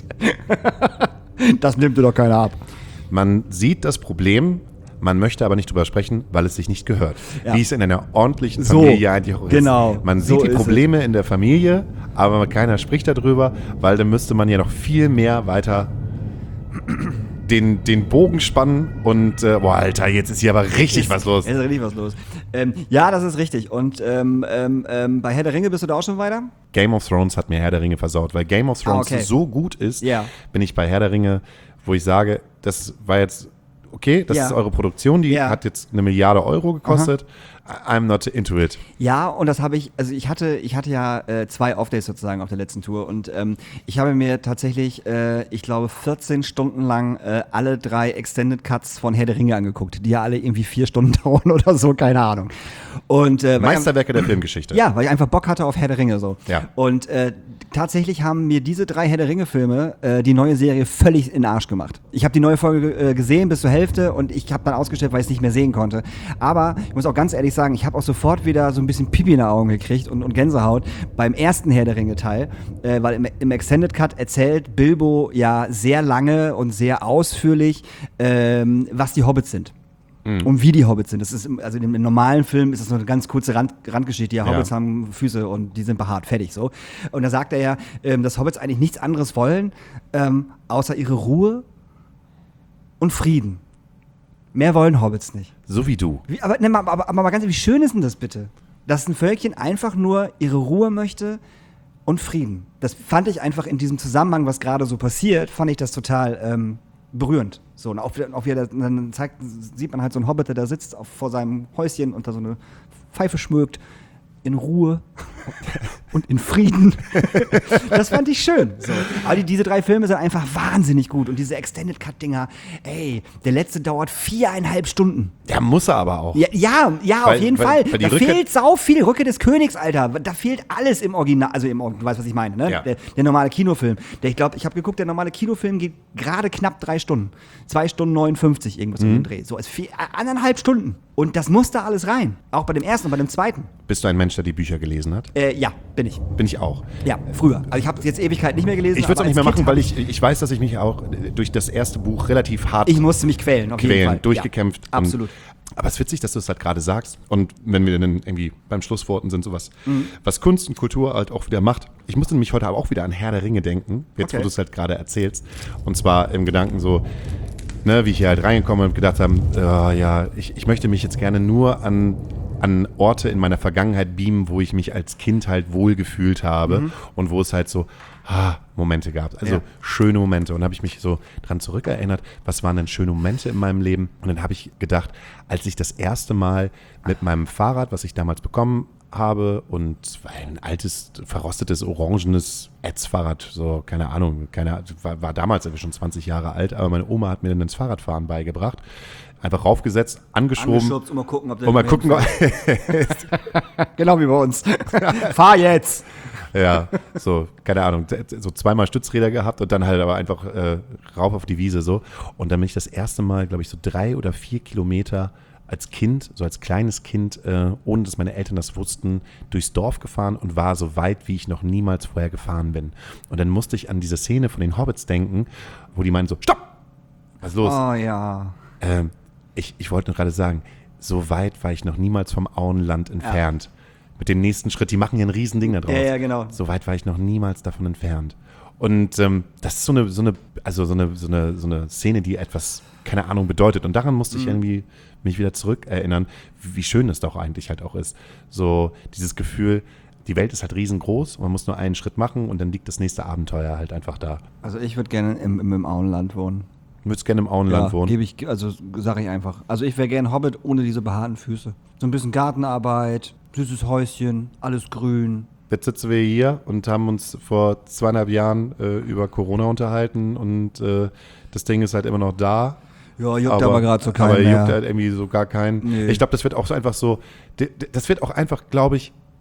Das nimmt dir doch keiner ab. Man sieht das Problem, man möchte aber nicht drüber sprechen, weil es sich nicht gehört. Ja. Wie es in einer ordentlichen So, Familie eigentlich auch ist. genau, Man so sieht die ist Probleme in der Familie, aber keiner spricht darüber, weil dann müsste man ja noch viel mehr weiter den, den Bogen spannen und, äh, boah, Alter, jetzt ist hier aber richtig was los. Es ist richtig was los. Ähm, ja, das ist richtig. Und ähm, ähm, ähm, bei Herr der Ringe bist du da auch schon weiter? Game of Thrones hat mir Herr der Ringe versaut, weil Game of Thrones Ah, okay. so gut ist, Ja. bin ich bei Herr der Ringe, wo ich sage, das war jetzt okay, das Ja. ist eure Produktion, die Ja. hat jetzt eine Milliarde Euro gekostet. I'm not into it. Ja, und das habe ich, also ich hatte, ich hatte ja äh, zwei Off-Days sozusagen auf der letzten Tour und ähm, ich habe mir tatsächlich, äh, ich glaube, vierzehn Stunden lang äh, alle drei Extended Cuts von Herr der Ringe angeguckt, die ja alle irgendwie vier Stunden dauern oder so, keine Ahnung. Und, äh, weil ich- Meisterwerke der Filmgeschichte. Ja, weil ich einfach Bock hatte auf Herr der Ringe so. Ja. Und äh, tatsächlich haben mir diese drei Herr der Ringe-Filme äh, die neue Serie völlig in den Arsch gemacht. Ich habe die neue Folge äh, gesehen bis zur Hälfte und ich habe dann ausgestellt, weil ich es nicht mehr sehen konnte. Aber ich muss auch ganz ehrlich sagen, ich habe auch sofort wieder so ein bisschen Pipi in den Augen gekriegt und, und Gänsehaut beim ersten Herr der Ringe-Teil, äh, weil im, im Extended Cut erzählt Bilbo ja sehr lange und sehr ausführlich, ähm, was die Hobbits sind. Und wie die Hobbits sind. Das ist im, also im normalen Film ist das nur eine ganz kurze Rand, Randgeschichte. Die Ja. Hobbits haben Füße und die sind behaart, fertig so. Und da sagt er ja, ähm, dass Hobbits eigentlich nichts anderes wollen, ähm, außer ihre Ruhe und Frieden. Mehr wollen Hobbits nicht. So wie du. Wie, aber, ne, aber, aber, aber mal ganz ehrlich, wie schön ist denn das bitte? Dass ein Völkchen einfach nur ihre Ruhe möchte und Frieden. Das fand ich einfach in diesem Zusammenhang, was gerade so passiert, fand ich das total ähm, berührend. So, und auch, auch wieder, dann zeigt, sieht man halt so einen Hobbit, der da sitzt auf, vor seinem Häuschen und da so eine Pfeife schmögt. In Ruhe und in Frieden. Das fand ich schön. So. Aber die, diese drei Filme sind einfach wahnsinnig gut. Und diese Extended Cut-Dinger, ey, der letzte dauert viereinhalb Stunden. Der muss er aber auch. Ja, ja, ja Weil- auf jeden weil- Fall. weil die Da Rückkehr- fehlt sau viel. Rückkehr des Königs, Alter. Da fehlt alles im Original. Also im Original, du weißt, was ich meine, ne? Ja. Der, der normale Kinofilm. Der, ich glaube, ich habe geguckt, der normale Kinofilm geht gerade knapp drei Stunden. Zwei Stunden neunundfünfzig, irgendwas Mhm. um den Dreh. So, als vier, anderthalb Stunden. Und das muss da alles rein. Auch bei dem ersten und bei dem zweiten. Bist du ein Mensch, der die Bücher gelesen hat? Äh, ja, bin ich. Bin ich auch. Ja, früher. Also ich habe jetzt Ewigkeit nicht mehr gelesen. Ich würde es auch aber nicht mehr als machen, Kind weil hab ich, ich weiß, dass ich mich auch durch das erste Buch relativ hart Ich musste mich quälen, auf jeden Fall. quälen, durchgekämpft. Ja, absolut. Und, aber es ist witzig, dass du es halt gerade sagst. Und wenn wir dann irgendwie beim Schlussworten sind, sowas, Mhm. was Kunst und Kultur halt auch wieder macht. Ich musste nämlich heute aber auch wieder an Herr der Ringe denken, jetzt Okay. wo du es halt gerade erzählst. Und zwar im Gedanken so, ne, wie ich hier halt reingekommen bin und gedacht habe, äh, ja, ich, ich möchte mich jetzt gerne nur an, an Orte in meiner Vergangenheit beamen, wo ich mich als Kind halt wohlgefühlt habe Mhm. und wo es halt so ah, Momente gab. Also Ja. schöne Momente. Und habe ich mich so dran zurückerinnert, was waren denn schöne Momente in meinem Leben? Und dann habe ich gedacht, als ich das erste Mal mit meinem Fahrrad, was ich damals bekommen habe, und war ein altes, verrostetes, orangenes Ätzfahrrad, so, keine Ahnung, keine, war, war damals aber schon zwanzig Jahre alt, aber meine Oma hat mir dann das Fahrradfahren beigebracht. Einfach raufgesetzt, angeschoben. Angeschubst und mal gucken, ob der Und mal gucken, Genau wie bei uns. Fahr jetzt! ja, so, keine Ahnung, so zweimal Stützräder gehabt und dann halt aber einfach äh, rauf auf die Wiese so. Und dann bin ich das erste Mal, glaube ich, so drei oder vier Kilometer als Kind, so als kleines Kind, äh, ohne dass meine Eltern das wussten, durchs Dorf gefahren und war so weit, wie ich noch niemals vorher gefahren bin. Und dann musste ich an diese Szene von den Hobbits denken, wo die meinen so, stopp! Was ist los? Oh ja. Ähm, ich, ich wollte nur gerade sagen, so weit war ich noch niemals vom Auenland entfernt. Mit dem nächsten Schritt, die machen hier ein Riesending da draus. Ja, ja, genau. So weit war ich noch niemals davon entfernt. Und ähm, das ist so eine, so eine, also so eine, so eine, so eine Szene, die etwas, keine Ahnung, bedeutet. Und daran musste ich Mhm. irgendwie mich wieder zurückerinnern, wie schön es doch eigentlich halt auch ist. So dieses Gefühl, die Welt ist halt riesengroß, man muss nur einen Schritt machen und dann liegt das nächste Abenteuer halt einfach da. Also ich würde gerne im, im, im Auenland wohnen. Du würdest gerne im Auenland wohnen. gebe ich, also sage ich einfach. Also ich wäre gern Hobbit ohne diese behaarten Füße. So ein bisschen Gartenarbeit, süßes Häuschen, alles grün. Jetzt sitzen wir hier und haben uns vor zweieinhalb Jahren äh, über Corona unterhalten und äh, das Ding ist halt immer noch da. Ja, juckt aber, gerade so keinen Aber mehr. juckt halt irgendwie so gar keinen. Nee. Ich glaube, das wird auch so einfach so, d- d- das wird auch einfach, glaube ich,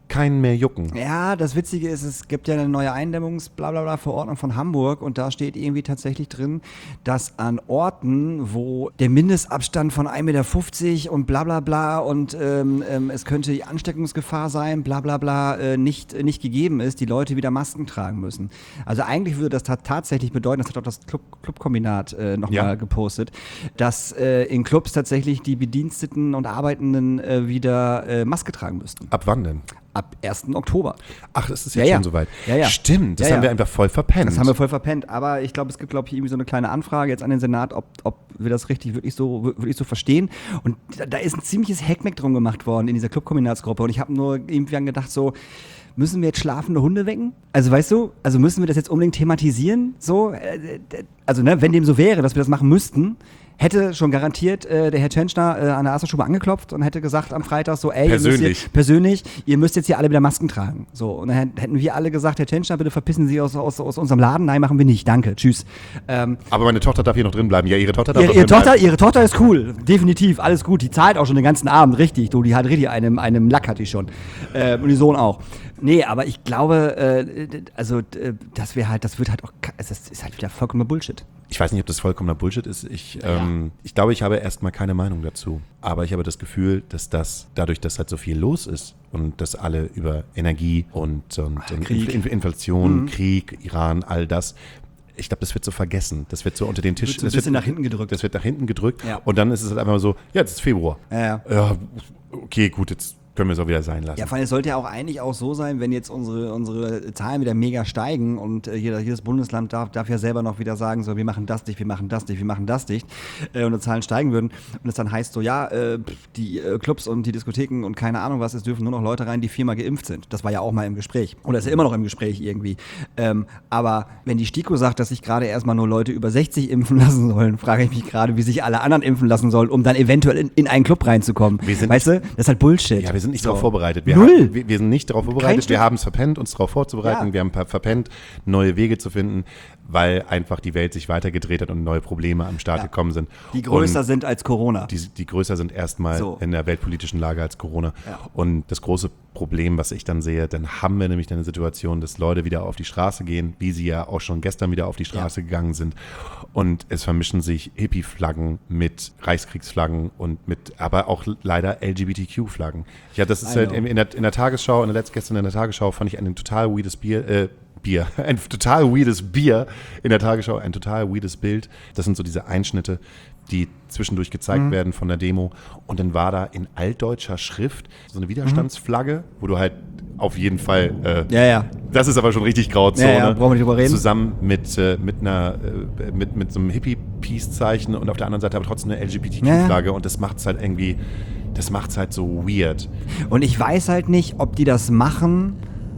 keinen mehr jucken. Ja, das Witzige ist, es gibt ja eine neue Eindämmungs-Blablabla-Verordnung von Hamburg und da steht irgendwie tatsächlich drin, dass an Orten, wo der Mindestabstand von ein Meter fünfzig und blablabla und ähm, ähm, es könnte die Ansteckungsgefahr sein, blablabla, äh, nicht, nicht gegeben ist, die Leute wieder Masken tragen müssen. Also eigentlich würde das ta- tatsächlich bedeuten, das hat auch das Club, Clubkombinat äh, nochmal Ja. gepostet, dass äh, in Clubs tatsächlich die Bediensteten und Arbeitenden äh, wieder äh, Maske tragen müssten. Ab wann denn? Ab ersten Oktober. Ach, das ist Ja, jetzt ja. schon soweit. Ja, ja. Stimmt, das Ja, haben ja. wir einfach voll verpennt. Das haben wir voll verpennt. Aber ich glaube, es gibt, glaube ich, irgendwie so eine kleine Anfrage jetzt an den Senat, ob, ob wir das richtig wirklich so, wirklich so verstehen. Und da, da ist ein ziemliches Hackmeck drum gemacht worden in dieser Clubkombinatsgruppe. Und ich habe nur irgendwie gedacht, so, müssen wir jetzt schlafende Hunde wecken? Also weißt du, also müssen wir das jetzt unbedingt thematisieren? So, äh, also ne, wenn dem so wäre, dass wir das machen müssten, hätte schon garantiert äh, der Herr Tschentschner äh, an der Astra-Stube angeklopft und hätte gesagt am Freitag so, ey, Persönlich. Ihr müsst jetzt, persönlich, ihr müsst jetzt hier alle wieder Masken tragen. So, und dann hätten wir alle gesagt, Herr Tschentschner, bitte verpissen Sie aus, aus, aus unserem Laden. Nein, machen wir nicht, danke, tschüss. Ähm, Aber meine Tochter darf hier noch drin bleiben. Ja, ihre Tochter darf ihre, noch ihre, drin Tochter, bleiben. ihre Tochter ist cool, definitiv, alles gut. Die zahlt auch schon den ganzen Abend, richtig. Du, die hat richtig einen, einen Lack hat die schon. Äh, und die Sohn auch. Nee, aber ich glaube, äh, also, äh, dass wir halt, das wird halt auch, das ist halt wieder vollkommener Bullshit. Ich weiß nicht, ob das vollkommener Bullshit ist. Ich, ähm, ich glaube, ich habe erstmal keine Meinung dazu. Aber ich habe das Gefühl, dass das, dadurch, dass halt so viel los ist und dass alle über Energie und, und Krieg. Inf- Inflation, Mhm. Krieg, Iran, all das, ich glaube, das wird so vergessen. Das wird so unter den Tisch. Wird so ein das bisschen nach hinten gedrückt. Das wird nach hinten gedrückt. Ja. Und dann ist es halt einfach so, ja, jetzt ist Februar. Ja, ja. Ja, okay, gut, jetzt können wir es auch wieder sein lassen. Ja, vor allem, es sollte ja auch eigentlich auch so sein, wenn jetzt unsere, unsere Zahlen wieder mega steigen und äh, jeder, jedes Bundesland darf, darf ja selber noch wieder sagen, so, wir machen das dicht, wir machen das dicht, wir machen das dicht äh, und die Zahlen steigen würden und es dann heißt so, ja, äh, die äh, Clubs und die Diskotheken und keine Ahnung was, es dürfen nur noch Leute rein, die viermal geimpft sind. Das war ja auch mal im Gespräch oder ist ja immer noch im Gespräch irgendwie. Ähm, aber wenn die STIKO sagt, dass sich gerade erstmal nur Leute über sechzig impfen lassen sollen, frage ich mich gerade, wie sich alle anderen impfen lassen sollen, um dann eventuell in, in einen Club reinzukommen. Wir sind- weißt du, das ist halt Bullshit. Ja, wir sind nicht So. darauf vorbereitet. Wir Null. Haben, wir, wir sind nicht darauf Kein vorbereitet. Stück. Wir haben es verpennt, uns darauf vorzubereiten. Ja. Wir haben ver- verpennt, neue Wege zu finden, weil einfach die Welt sich weitergedreht hat und neue Probleme am Start Ja. gekommen sind. Die größer und sind als Corona. die, die größer sind erstmal So. in der weltpolitischen Lage als Corona. Ja. Und das große Problem, was ich dann sehe, dann haben wir nämlich eine Situation, dass Leute wieder auf die Straße gehen, wie sie ja auch schon gestern wieder auf die Straße Ja. gegangen sind. Und es vermischen sich Hippie-Flaggen mit Reichskriegsflaggen und mit, aber auch leider L G B T Q-Flaggen. Ja, das ist I halt know. in, in, der, in der Tagesschau, in der letzten gestern in der Tagesschau fand ich ein total weirdes Bier, äh, Bier, ein total weirdes Bier in der Tagesschau, ein total weirdes Bild. Das sind so diese Einschnitte, die zwischendurch gezeigt Mhm. werden von der Demo. Und dann war da in altdeutscher Schrift so eine Widerstandsflagge, wo du halt auf jeden Fall, äh, Ja, ja. das ist aber schon richtig Grauzone, Ja, ja, brauchen wir nicht drüber reden. zusammen mit, äh, mit, einer, äh, mit, mit so einem Hippie-Peace-Zeichen und auf der anderen Seite aber trotzdem eine L G B T Q-Flagge. Und das macht es halt irgendwie, das macht es halt so weird. Und ich weiß halt nicht, ob die das machen,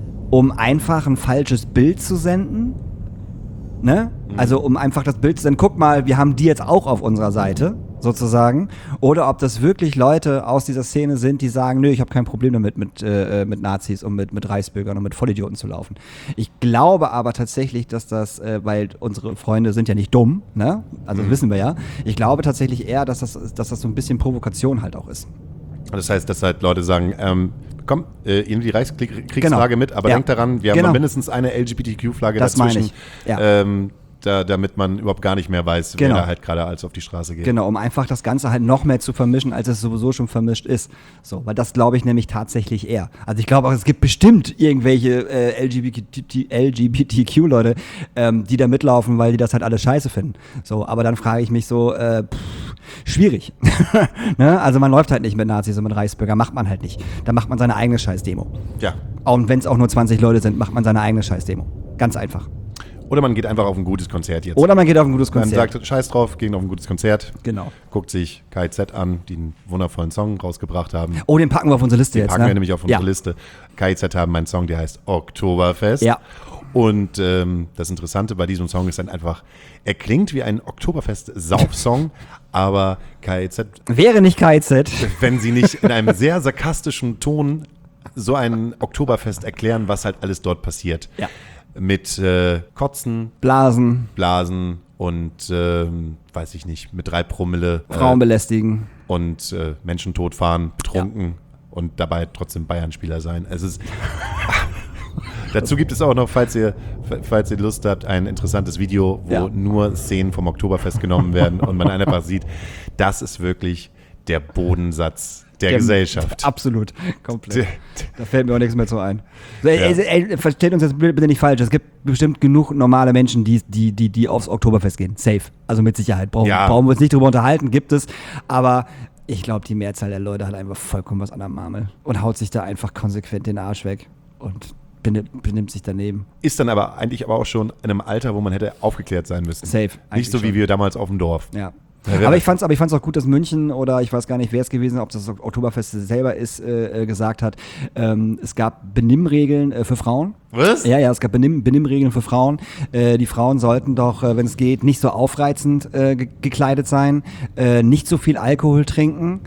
um einfach ein falsches Bild zu senden. Ne? Also um einfach das Bild zu senden, guck mal, wir haben die jetzt auch auf unserer Seite, sozusagen. Oder ob das wirklich Leute aus dieser Szene sind, die sagen, nö, ich habe kein Problem damit, mit, äh, mit Nazis und mit, mit Reichsbürgern und mit Vollidioten zu laufen. Ich glaube aber tatsächlich, dass das, äh, weil unsere Freunde sind ja nicht dumm, ne? Also das wissen wir ja. Ich glaube tatsächlich eher, dass das, dass das so ein bisschen Provokation halt auch ist. Und das heißt, dass halt Leute sagen, ähm, komm, äh, ihr nehmt die Reichskriegsflagge Genau. mit, aber Ja. denkt daran, wir haben Genau. noch mindestens eine L G B T Q-Flagge Das meine dazwischen, ich. Ja. ähm, da, damit man überhaupt gar nicht mehr weiß, Genau. wer da halt gerade als auf die Straße geht. Genau, um einfach das Ganze halt noch mehr zu vermischen, als es sowieso schon vermischt ist. So, weil das glaube ich nämlich tatsächlich eher. Also ich glaube auch, es gibt bestimmt irgendwelche äh, L G B T Q-Leute, ähm, die da mitlaufen, weil die das halt alles scheiße finden. So, aber dann frage ich mich so, äh, pff, schwierig. Ne? Also man läuft halt nicht mit Nazis und mit Reichsbürger, macht man halt nicht. Da macht man seine eigene Scheißdemo. Ja. Und wenn es auch nur zwanzig Leute sind, macht man seine eigene Scheißdemo. Ganz einfach. Oder man geht einfach auf ein gutes Konzert jetzt. Oder man geht auf ein gutes man Konzert. sagt, scheiß drauf, gehen auf ein gutes Konzert, Genau. guckt sich K I Z an, die einen wundervollen Song rausgebracht haben. Oh, den packen wir auf unsere Liste Den jetzt. packen ne? wir nämlich auf unsere ja. Liste. K I Z haben einen Song, der heißt Oktoberfest. Ja. Und ähm, das Interessante bei diesem Song ist dann einfach, er klingt wie ein Oktoberfest-Sauf-Song, aber K I Z, Wäre nicht K I Z. wenn sie nicht in einem sehr sarkastischen Ton so ein Oktoberfest erklären, was halt alles dort passiert. Ja. Mit äh, Kotzen, Blasen, Blasen und, ähm, weiß ich nicht, mit drei Promille. Frauen äh, belästigen. und äh, Menschen totfahren, betrunken. und dabei trotzdem Bayern-Spieler sein. Es ist dazu gibt es auch noch, falls ihr, falls ihr Lust habt, ein interessantes Video, wo Ja. nur Szenen vom Oktoberfest genommen werden und man einfach sieht, das ist wirklich der Bodensatz der, Der- Gesellschaft. Absolut, komplett. Der- Da fällt mir auch nichts mehr zu ein. So, ey, Ja. ey, ey, versteht uns jetzt bitte nicht falsch. Es gibt bestimmt genug normale Menschen, die, die, die, die aufs Oktoberfest gehen. Safe. Also mit Sicherheit. Brauchen, Ja. brauchen wir uns nicht drüber unterhalten, gibt es. Aber ich glaube, die Mehrzahl der Leute hat einfach vollkommen was an der Marmel und haut sich da einfach konsequent den Arsch weg und benimmt, benimmt sich daneben. Ist dann aber eigentlich aber auch schon in einem Alter, wo man hätte aufgeklärt sein müssen. Safe. Nicht eigentlich so wie schon. wir damals auf dem Dorf. Ja. Ja, wer Aber weiß. ich fand's, aber ich fand's auch gut, dass München oder ich weiß gar nicht, wer es gewesen ist, ob das das Oktoberfest selber ist, äh, gesagt hat, ähm, es gab Benimmregeln äh, für Frauen. Was? Ja, ja, es gab Benimm, Benimmregeln für Frauen. Äh, die Frauen sollten doch, äh, wenn es geht, nicht so aufreizend äh, ge gekleidet sein, äh, nicht so viel Alkohol trinken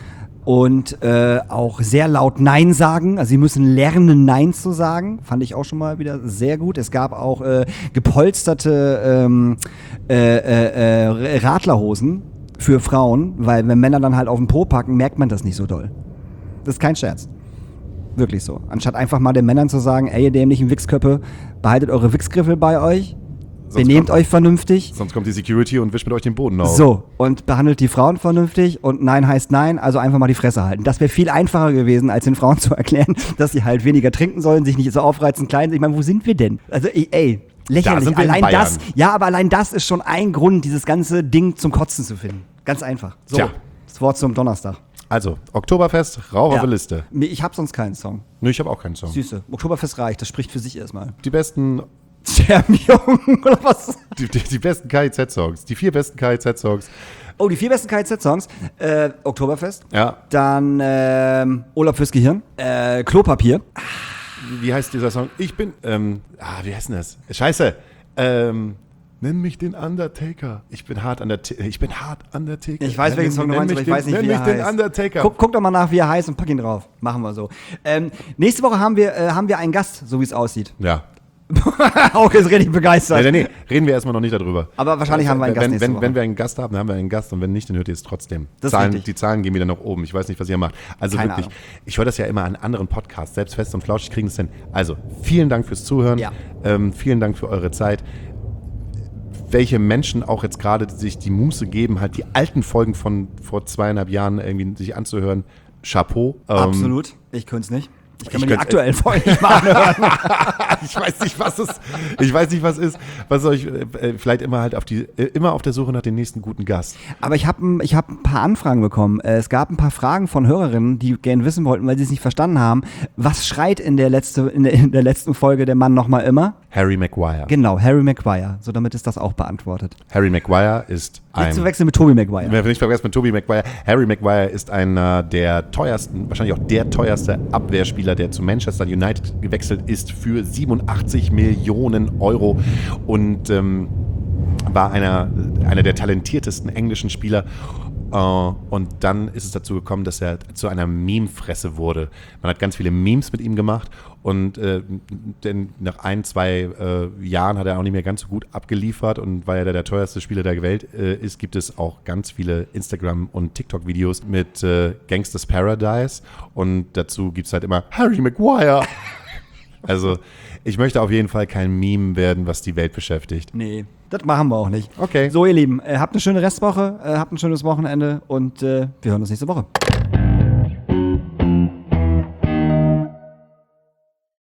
und äh, auch sehr laut Nein sagen. Also sie müssen lernen, Nein zu sagen. Fand ich auch schon mal wieder sehr gut. Es gab auch äh, gepolsterte ähm, äh, äh, äh, Radlerhosen für Frauen, weil wenn Männer dann halt auf den Po packen, merkt man das nicht so doll. Das ist kein Scherz. Wirklich so. Anstatt einfach mal den Männern zu sagen, ey, ihr dämlichen Wichsköppe, behaltet eure Wichsgriffel bei euch, Sonst benehmt kommt- euch vernünftig. Sonst kommt die Security und wischt mit euch den Boden auf. So, und behandelt die Frauen vernünftig und Nein heißt Nein, also einfach mal die Fresse halten. Das wäre viel einfacher gewesen, als den Frauen zu erklären, dass sie halt weniger trinken sollen, sich nicht so aufreizen, klein. Ich meine, wo sind wir denn? Also, ey, ey lächerlich. sind wir in Allein Bayern. das, ja, aber allein das ist schon ein Grund, dieses ganze Ding zum Kotzen zu finden. Ganz einfach. So, Tja. das Wort zum Donnerstag. Also, Oktoberfest, Rauch auf Ja. der Liste. Nee, Ich hab sonst keinen Song. Nö, ich habe auch keinen Song. Süße. Oktoberfest reicht, das spricht für sich erstmal. Die besten, Scherbenjungen oder was? die, die, die besten K I Z-Songs. Die vier besten K I Z-Songs. Oh, die vier besten K I Z-Songs. Äh, Oktoberfest. Ja. Dann ähm, Urlaub fürs Gehirn. Äh, Klopapier. Wie heißt dieser Song? Ich bin, ähm, ah, wie heißt denn das? Scheiße. Ähm, nenn mich den Undertaker. Ich bin hart Undertaker. Ich bin hart Undertaker. Ich weiß, Nenn welchen mich- Song du nenn meinst, mich aber ich den, weiß nicht, nenn wie er mich den heißt. Undertaker. Guck, guck doch mal nach, wie er heißt und pack ihn drauf. Machen wir so. Ähm, nächste Woche haben wir, äh, haben wir einen Gast, so wie es aussieht. Ja. Hauke ist richtig begeistert. Nee, nee, nee, reden wir erstmal noch nicht darüber. Aber wahrscheinlich haben wir einen Gast wenn, nächste wenn, Woche. wenn wir einen Gast haben, dann haben wir einen Gast und wenn nicht, dann hört ihr es trotzdem. Das ist Zahlen, richtig. die Zahlen gehen wieder nach oben. Ich weiß nicht, was ihr macht. Also Keine wirklich, Ahnung. ich höre das ja immer an anderen Podcasts, selbst Fest und Flauschig kriegen es hin. Also, vielen Dank fürs Zuhören. Ja. Ähm, vielen Dank für eure Zeit. Welche Menschen auch jetzt gerade sich die Muße geben, halt die alten Folgen von vor zweieinhalb Jahren irgendwie sich anzuhören. Chapeau. Ähm, Absolut. Ich könnte es nicht. Ich kann Ich mir die könnte- aktuellen Folgen nicht mal anhören. ich weiß nicht, was es ich weiß nicht, was ist, was euch äh, vielleicht immer halt auf die äh, immer auf der Suche nach dem nächsten guten Gast. Aber ich habe ich hab ein paar Anfragen bekommen. Äh, Es gab ein paar Fragen von Hörerinnen, die gerne wissen wollten, weil sie es nicht verstanden haben. Was schreit in der, letzte, in der, in der letzten Folge der Mann nochmal immer? Harry Maguire. Genau, Harry Maguire. So, damit ist das auch beantwortet. Harry Maguire ist Nicht ein zu wechseln mit Tobey Maguire. Wer nicht vergessen mit Tobey Maguire. Harry Maguire ist einer der teuersten, wahrscheinlich auch der teuerste Abwehrspieler, der zu Manchester United gewechselt ist für siebenundachtzig Millionen Euro und ähm, war einer, einer der talentiertesten englischen Spieler. Uh, und dann ist es dazu gekommen, dass er zu einer Meme-Fresse wurde. Man hat ganz viele Memes mit ihm gemacht und äh, denn nach ein, zwei äh, Jahren hat er auch nicht mehr ganz so gut abgeliefert und weil er der teuerste Spieler der Welt äh, ist, gibt es auch ganz viele Instagram- und TikTok-Videos mit äh, Gangsters Paradise und dazu gibt es halt immer Harry Maguire. Also ich möchte auf jeden Fall kein Meme werden, was die Welt beschäftigt. Nee, das machen wir auch nicht. Okay. So, ihr Lieben, äh, habt eine schöne Restwoche, äh, habt ein schönes Wochenende und äh, wir hören uns nächste Woche.